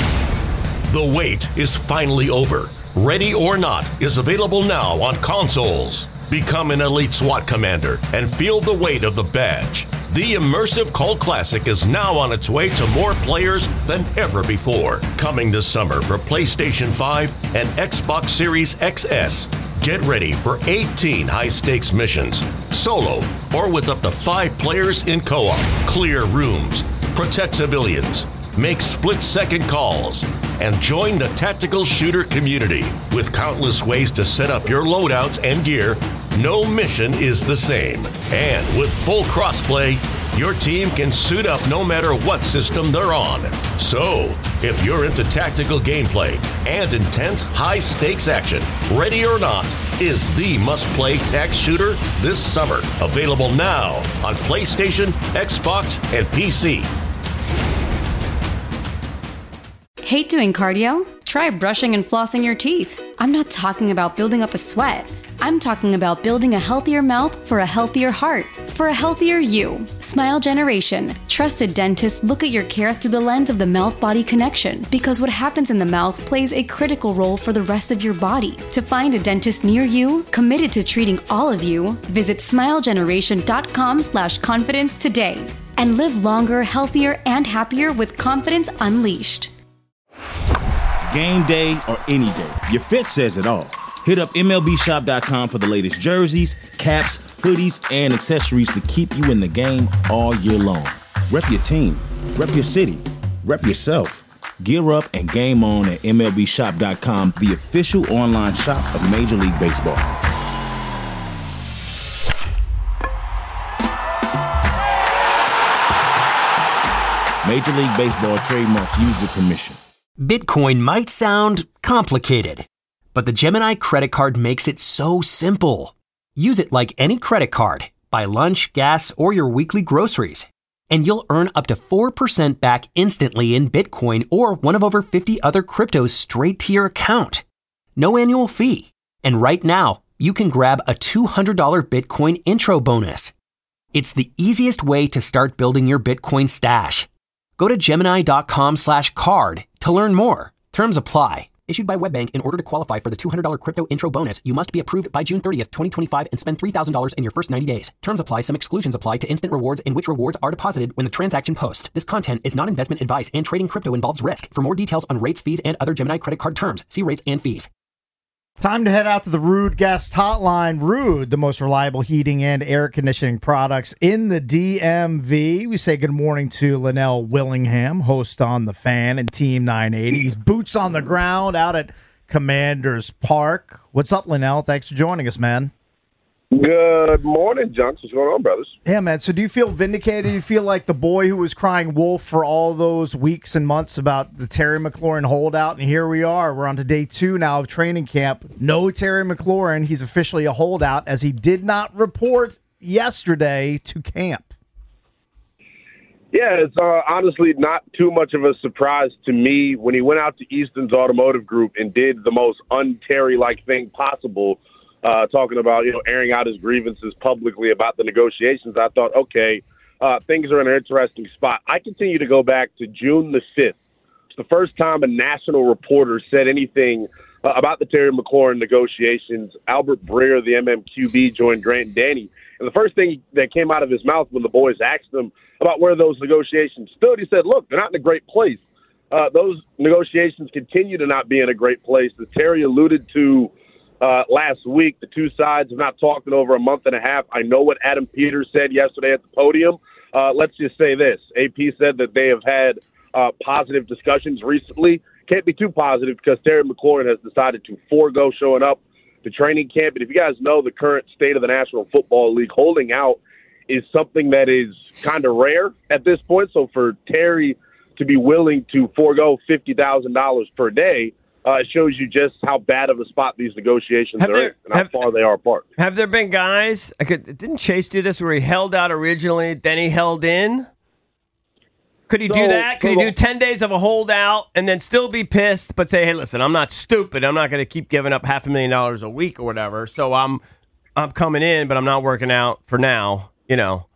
The wait is finally over. Ready or Not is available now on consoles. Become an elite SWAT commander and feel the weight of the badge. The immersive Cult Classic is now on its way to more players than ever before. Coming this summer for PlayStation five and Xbox Series X S. Get ready for eighteen high-stakes missions, solo or with up to five players in co-op. Clear rooms, protect civilians, make split-second calls, and join the tactical shooter community. With countless ways to set up your loadouts and gear, no mission is the same. And with full crossplay, your team can suit up no matter what system they're on. So, if you're into tactical gameplay and intense high-stakes action, Ready or Not is the must-play tac shooter this summer. Available now on PlayStation, Xbox, and P C. Hate doing cardio? Try brushing and flossing your teeth. I'm not talking about building up a sweat. I'm talking about building a healthier mouth for a healthier heart, for a healthier you. Smile Generation. Trusted dentists look at your care through the lens of the mouth-body connection, because what happens in the mouth plays a critical role for the rest of your body. To find a dentist near you, committed to treating all of you, visit smilegeneration.com slash confidence today. And live longer, healthier, and happier with confidence unleashed. Game day or any day, your fit says it all. Hit up M L B shop dot com for the latest jerseys, caps, hoodies, and accessories to keep you in the game all year long. Rep your team, rep your city, rep yourself. Gear up and game on at M L B shop dot com, the official online shop of Major League Baseball. Major League Baseball trademark used with permission. Bitcoin might sound complicated, but the Gemini credit card makes it so simple. Use it like any credit card. Buy lunch, gas, or your weekly groceries, and you'll earn up to four percent back instantly in Bitcoin or one of over fifty other cryptos straight to your account. No annual fee. And right now, you can grab a two hundred dollars Bitcoin intro bonus. It's the easiest way to start building your Bitcoin stash. Go to Gemini.com slash card to learn more. Terms apply. Issued by WebBank. In order to qualify for the two hundred dollars crypto intro bonus, you must be approved by June thirtieth, twenty twenty-five and spend three thousand dollars in your first ninety days. Terms apply. Some exclusions apply to instant rewards, in which rewards are deposited when the transaction posts. This content is not investment advice, and trading crypto involves risk. For more details on rates, fees, and other Gemini credit card terms, see rates and fees. Time to head out to the Rude Guest Hotline. Rude, the most reliable heating and air conditioning products in the D M V. We say good morning to Linnell Willingham, host on The Fan and Team nine eighty. He's boots on the ground out at Commanders Park. What's up, Linnell? Thanks for joining us, man. Good morning, Junks. What's going on, brothers? Yeah, man. So do you feel vindicated? Do you feel like the boy who was crying wolf for all those weeks and months about the Terry McLaurin holdout? And here we are. We're on to day two now of training camp. No Terry McLaurin. He's officially a holdout, as he did not report yesterday to camp. Yeah, it's uh, honestly not too much of a surprise to me. When he went out to Easton's Automotive Group and did the most un-Terry-like thing possible, Uh, talking about, you know, airing out his grievances publicly about the negotiations, I thought, okay, uh, things are in an interesting spot. I continue to go back to June the fifth. It's the first time a national reporter said anything uh, about the Terry McLaurin negotiations. Albert Breer, the M M Q B, joined Grant and Danny. And the first thing that came out of his mouth when the boys asked him about where those negotiations stood, he said, look, they're not in a great place. Uh, those negotiations continue to not be in a great place. As Terry alluded to Uh, last week, the two sides have not talked in over a month and a half. I know what Adam Peters said yesterday at the podium. Uh, let's just say this. A P said that they have had uh, positive discussions recently. Can't be too positive because Terry McLaurin has decided to forego showing up to training camp. And if you guys know, the current state of the National Football League, holding out is something that is kind of rare at this point. So for Terry to be willing to forego fifty thousand dollars per day, Uh, it shows you just how bad of a spot these negotiations Have are there, in and how have, far they are apart. Have there been guys, I could, didn't Chase do this where he held out originally, then he held in? Could he So- do that? Could so he do ten days of a holdout and then still be pissed, but say, hey, listen, I'm not stupid. I'm not going to keep giving up half a million dollars a week or whatever. So I'm I'm coming in, but I'm not working out for now, you know.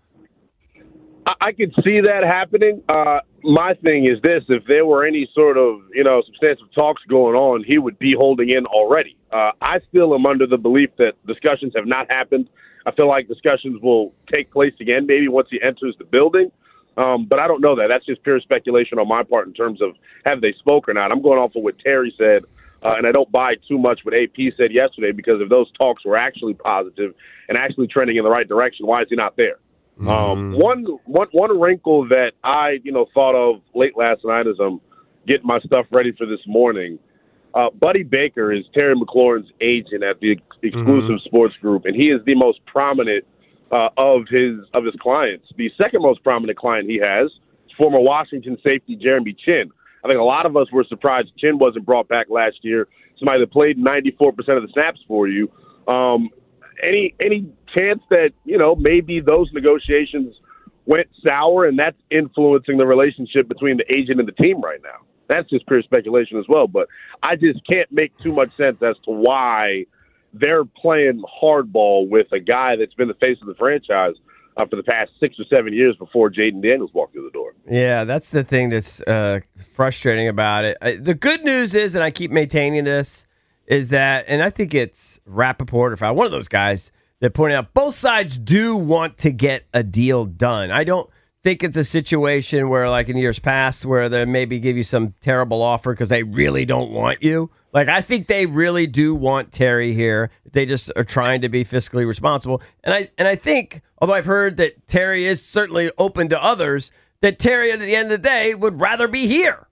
I, I could see that happening. Uh, my thing is this: if there were any sort of, you know, substantive talks going on, he would be holding in already. Uh, I still am under the belief that discussions have not happened. I feel like discussions will take place again, maybe once he enters the building. Um, but I don't know that. That's just pure speculation on my part in terms of have they spoke or not. I'm going off of what Terry said, uh, and I don't buy too much what A P said yesterday, because if those talks were actually positive and actually trending in the right direction, why is he not there? Mm. Um, one, one, one wrinkle that I, you know, thought of late last night as I'm getting my stuff ready for this morning, uh, Buddy Baker is Terry McLaurin's agent at the Exclusive mm-hmm. Sports Group, and he is the most prominent uh, of his of his clients. The second most prominent client he has is former Washington safety Jeremy Chinn. I think a lot of us were surprised Chinn wasn't brought back last year. Somebody that played ninety-four percent of the snaps for you. Um, any any chance that, you know, maybe those negotiations went sour and that's influencing the relationship between the agent and the team right now? That's just pure speculation as well. But I just can't make too much sense as to why they're playing hardball with a guy that's been the face of the franchise uh, for the past six or seven years before Jaden Daniels walked through the door. Yeah, that's the thing that's uh, frustrating about it. I, the good news is, and I keep maintaining this, is that, and I think it's Rappaport, if I one of those guys that pointed out, both sides do want to get a deal done. I don't think it's a situation where, like in years past, where they maybe give you some terrible offer because they really don't want you. Like, I think they really do want Terry here. They just are trying to be fiscally responsible. And I and I think, although I've heard that Terry is certainly open to others, that Terry at the end of the day would rather be here.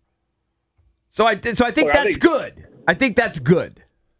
So I so I think Look, I that's think- good. I think that's good.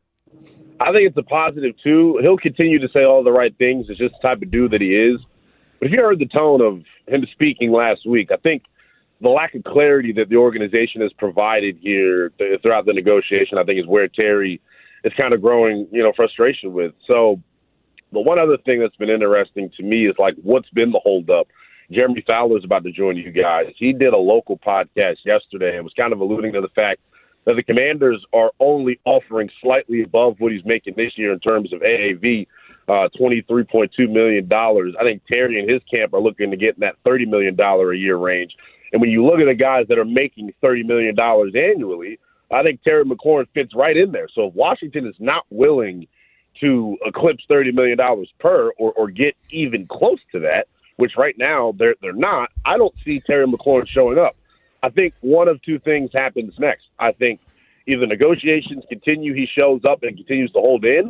I think it's a positive, too. He'll continue to say all the right things. It's just the type of dude that he is. But if you heard the tone of him speaking last week, I think the lack of clarity that the organization has provided here th- throughout the negotiation, I think, is where Terry is kind of growing, you know, frustration with. So the one other thing that's been interesting to me is, like, what's been the holdup? Jeremy Fowler's about to join you guys. He did a local podcast yesterday and was kind of alluding to the fact that the Commanders are only offering slightly above what he's making this year in terms of A A V, uh, twenty-three point two million dollars. I think Terry and his camp are looking to get in that thirty million dollars a year range. And when you look at the guys that are making thirty million dollars annually, I think Terry McLaurin fits right in there. So if Washington is not willing to eclipse thirty million dollars per or, or get even close to that, which right now they're, they're not, I don't see Terry McLaurin showing up. I think one of two things happens next. I think either negotiations continue, he shows up and continues to hold in,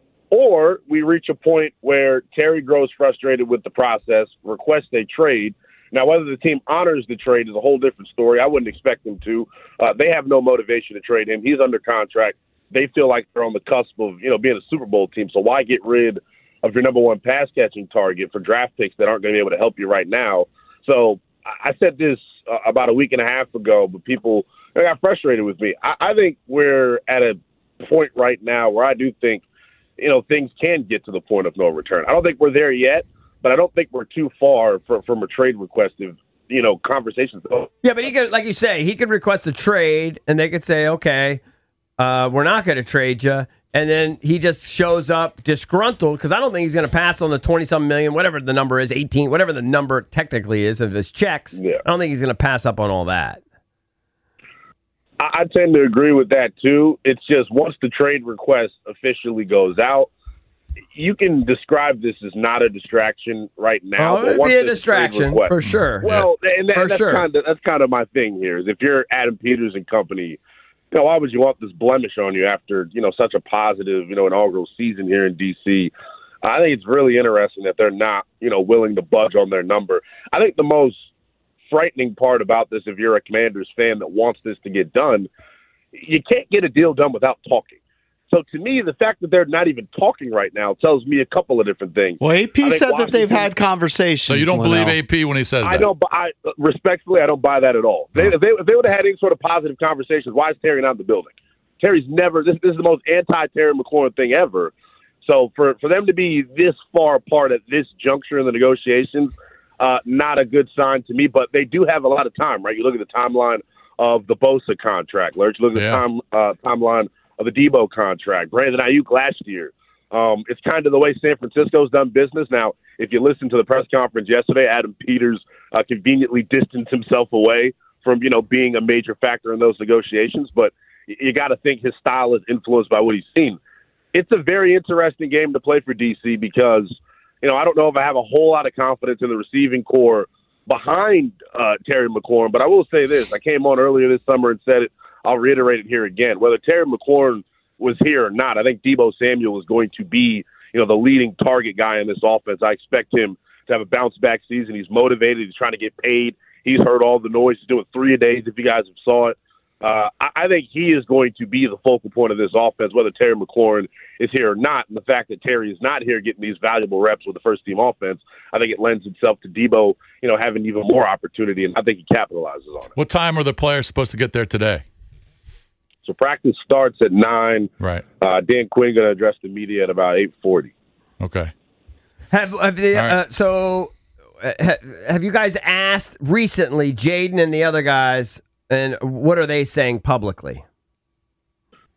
or we reach a point where Terry grows frustrated with the process, requests a trade. Now, whether the team honors the trade is a whole different story. I wouldn't expect them to. Uh, they have no motivation to trade him. He's under contract. They feel like they're on the cusp of, you know, being a Super Bowl team. So why get rid of your number one pass catching target for draft picks that aren't going to be able to help you right now? So I said this uh, about a week and a half ago, but people they got frustrated with me. I, I think we're at a point right now where I do think, you know, things can get to the point of no return. I don't think we're there yet, but I don't think we're too far for, from a trade request of, you know, conversations. Yeah, but he could, like you say, he could request a trade, and they could say, okay, uh, we're not going to trade you. And then he just shows up disgruntled because I don't think he's going to pass on the twenty-some million, whatever the number is, eighteen, whatever the number technically is of his checks. Yeah. I don't think he's going to pass up on all that. I, I tend to agree with that, too. It's just once the trade request officially goes out, you can describe this as not a distraction right now. Oh, but it'd once be a there's distraction, request- for sure. Well, and, that, For that's sure. kind of that's kind of my thing here. Is if you're Adam Peters and company, you know, why would you want this blemish on you after, you know, such a positive, you know, inaugural season here in D C? I think it's really interesting that they're not, you know, willing to budge on their number. I think the most frightening part about this, if you're a Commanders fan that wants this to get done, you can't get a deal done without talking. So to me, the fact that they're not even talking right now tells me a couple of different things. Well, A P I think said that they've Washington- had conversations. So you don't Linnell. believe A P when he says I that? don't. bu- I respectfully, I don't buy that at all. They, if they, if they would have had any sort of positive conversations, why is Terry not in the building? Terry's never. This, this is the most anti-Terry McLaurin thing ever. So for for them to be this far apart at this juncture in the negotiations, uh, not a good sign to me. But they do have a lot of time, right? You look at the timeline of the Bosa contract, Lurch. You look at Yeah. the time uh, timeline of the Debo contract, Brandon Ayuk last year. Um, it's kind of the way San Francisco's done business. Now, if you listen to the press conference yesterday, Adam Peters uh, conveniently distanced himself away from, you know, being a major factor in those negotiations. But you, you got to think his style is influenced by what he's seen. It's a very interesting game to play for D C because, you know, I don't know if I have a whole lot of confidence in the receiving core behind uh, Terry McLaurin. But I will say this. I came on earlier this summer and said it. I'll reiterate it here again. Whether Terry McLaurin was here or not, I think Deebo Samuel is going to be, you know, the leading target guy in this offense. I expect him to have a bounce-back season. He's motivated. He's trying to get paid. He's heard all the noise. He's doing three a days, if you guys have saw it. Uh, I, I think he is going to be the focal point of this offense, whether Terry McLaurin is here or not. And the fact that Terry is not here getting these valuable reps with the first-team offense, I think it lends itself to Deebo, you know, having even more opportunity, and I think he capitalizes on it. What time are the players supposed to get there today? So practice starts at nine. Right. Uh, Dan Quinn going to address the media at about eight forty. Okay. Have, have they, All right. uh, so uh, ha- have you guys asked recently, Jaden and the other guys, and what are they saying publicly?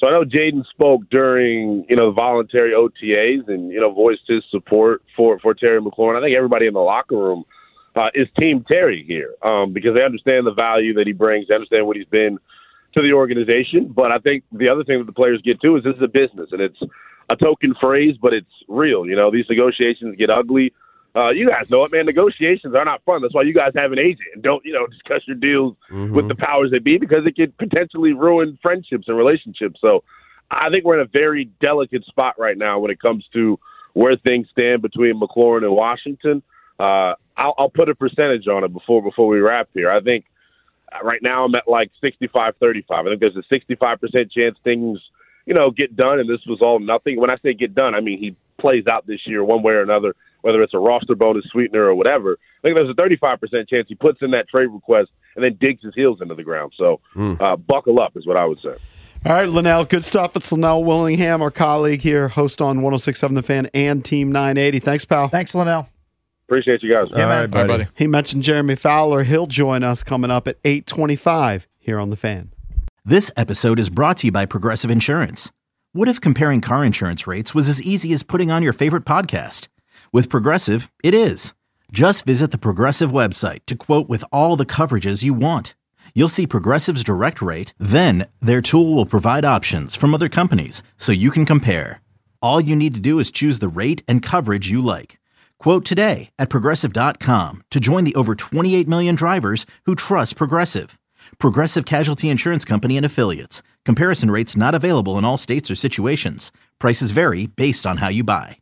So I know Jaden spoke during, you know, the voluntary O T As and, you know, voiced his support for, for Terry McLaurin. I think everybody in the locker room uh, is Team Terry here um, because they understand the value that he brings. They understand what he's been to the organization. But I think the other thing that the players get too is this is a business, and it's a token phrase, but it's real. You know, these negotiations get ugly. Uh, you guys know it, man. Negotiations are not fun. That's why you guys have an agent and don't, you know, discuss your deals mm-hmm. with the powers that be, because it could potentially ruin friendships and relationships. So I think we're in a very delicate spot right now when it comes to where things stand between McLaurin and Washington. Uh, I'll, I'll put a percentage on it before before we wrap here. I think right now I'm at like sixty-five thirty-five. I think there's a sixty-five percent chance things, you know, get done, and this was all nothing. When I say get done, I mean he plays out this year one way or another, whether it's a roster bonus, sweetener, or whatever. I think there's a thirty-five percent chance he puts in that trade request and then digs his heels into the ground. So mm. uh, buckle up is what I would say. All right, Linnell, good stuff. It's Linnell Willingham, our colleague here, host on one oh six point seven The Fan and Team nine eighty. Thanks, pal. Thanks, Linnell. Appreciate you guys. Yeah, All man. right, buddy. All right, buddy. He mentioned Jeremy Fowler. He'll join us coming up at eight twenty-five here on The Fan. This episode is brought to you by Progressive Insurance. What if comparing car insurance rates was as easy as putting on your favorite podcast? With Progressive, it is. Just visit the Progressive website to quote with all the coverages you want. You'll see Progressive's direct rate, then their tool will provide options from other companies so you can compare. All you need to do is choose the rate and coverage you like. Quote today at Progressive dot com to join the over twenty-eight million drivers who trust Progressive. Progressive Casualty Insurance Company and Affiliates. Comparison rates not available in all states or situations. Prices vary based on how you buy.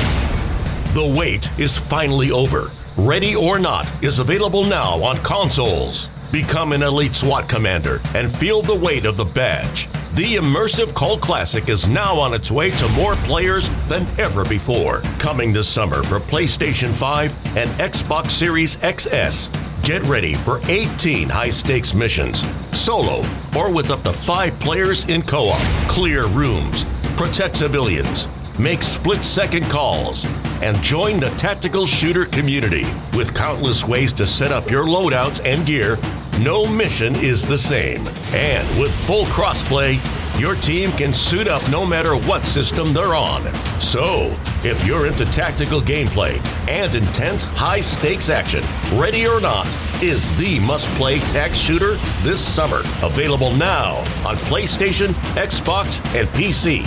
The wait is finally over. Ready or Not is available now on consoles. Become an elite SWAT commander and feel the weight of the badge. The immersive Cult Classic is now on its way to more players than ever before. Coming this summer for PlayStation five and Xbox Series X S. Get ready for eighteen high-stakes missions, solo or with up to five players in co-op. Clear rooms, protect civilians, make split-second calls, and join the tactical shooter community. With countless ways to set up your loadouts and gear, no mission is the same. And with full crossplay, your team can suit up no matter what system they're on. So, if you're into tactical gameplay and intense high-stakes action, Ready or Not is the must-play tac shooter this summer. Available now on PlayStation, Xbox, and P C.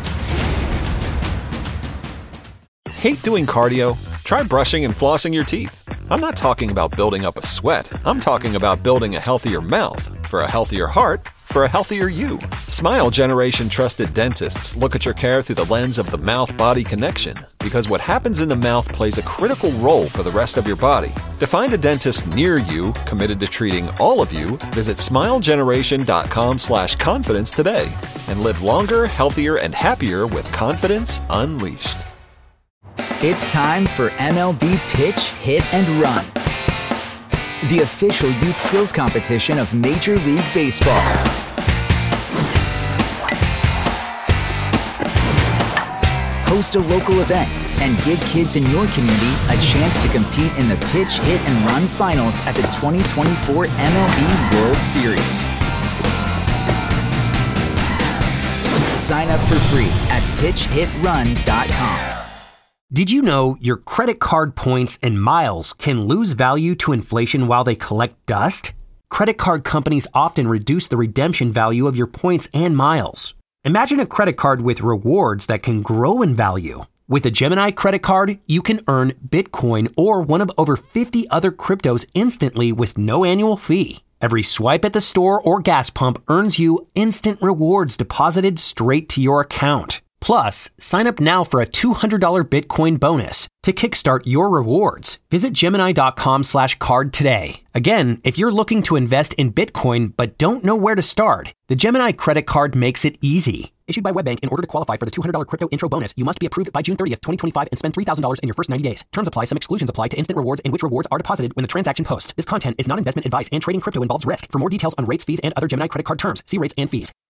Hate doing cardio? Try brushing and flossing your teeth. I'm not talking about building up a sweat. I'm talking about building a healthier mouth. For a healthier heart, for a healthier you. Smile Generation trusted dentists look at your care through the lens of the mouth-body connection, because what happens in the mouth plays a critical role for the rest of your body. To find a dentist near you committed to treating all of you, visit smilegeneration.com slash confidence today and live longer, healthier, and happier with confidence unleashed. It's time for M L B Pitch, Hit, and Run, the official youth skills competition of Major League Baseball. Host a local event and give kids in your community a chance to compete in the Pitch, Hit, and Run finals at the twenty twenty-four M L B World Series. Sign up for free at pitch hit run dot com. Did you know your credit card points and miles can lose value to inflation while they collect dust? Credit card companies often reduce the redemption value of your points and miles. Imagine a credit card with rewards that can grow in value. With a Gemini credit card, you can earn Bitcoin or one of over fifty other cryptos instantly with no annual fee. Every swipe at the store or gas pump earns you instant rewards deposited straight to your account. Plus, sign up now for a two hundred dollars Bitcoin bonus. To kickstart your rewards, visit Gemini.com slash card today. Again, if you're looking to invest in Bitcoin but don't know where to start, the Gemini credit card makes it easy. Issued by WebBank, in order to qualify for the two hundred dollars crypto intro bonus, you must be approved by June thirtieth, twenty twenty-five and spend three thousand dollars in your first ninety days. Terms apply. Some exclusions apply to instant rewards in which rewards are deposited when the transaction posts. This content is not investment advice and trading crypto involves risk. For more details on rates, fees, and other Gemini credit card terms, see rates and fees.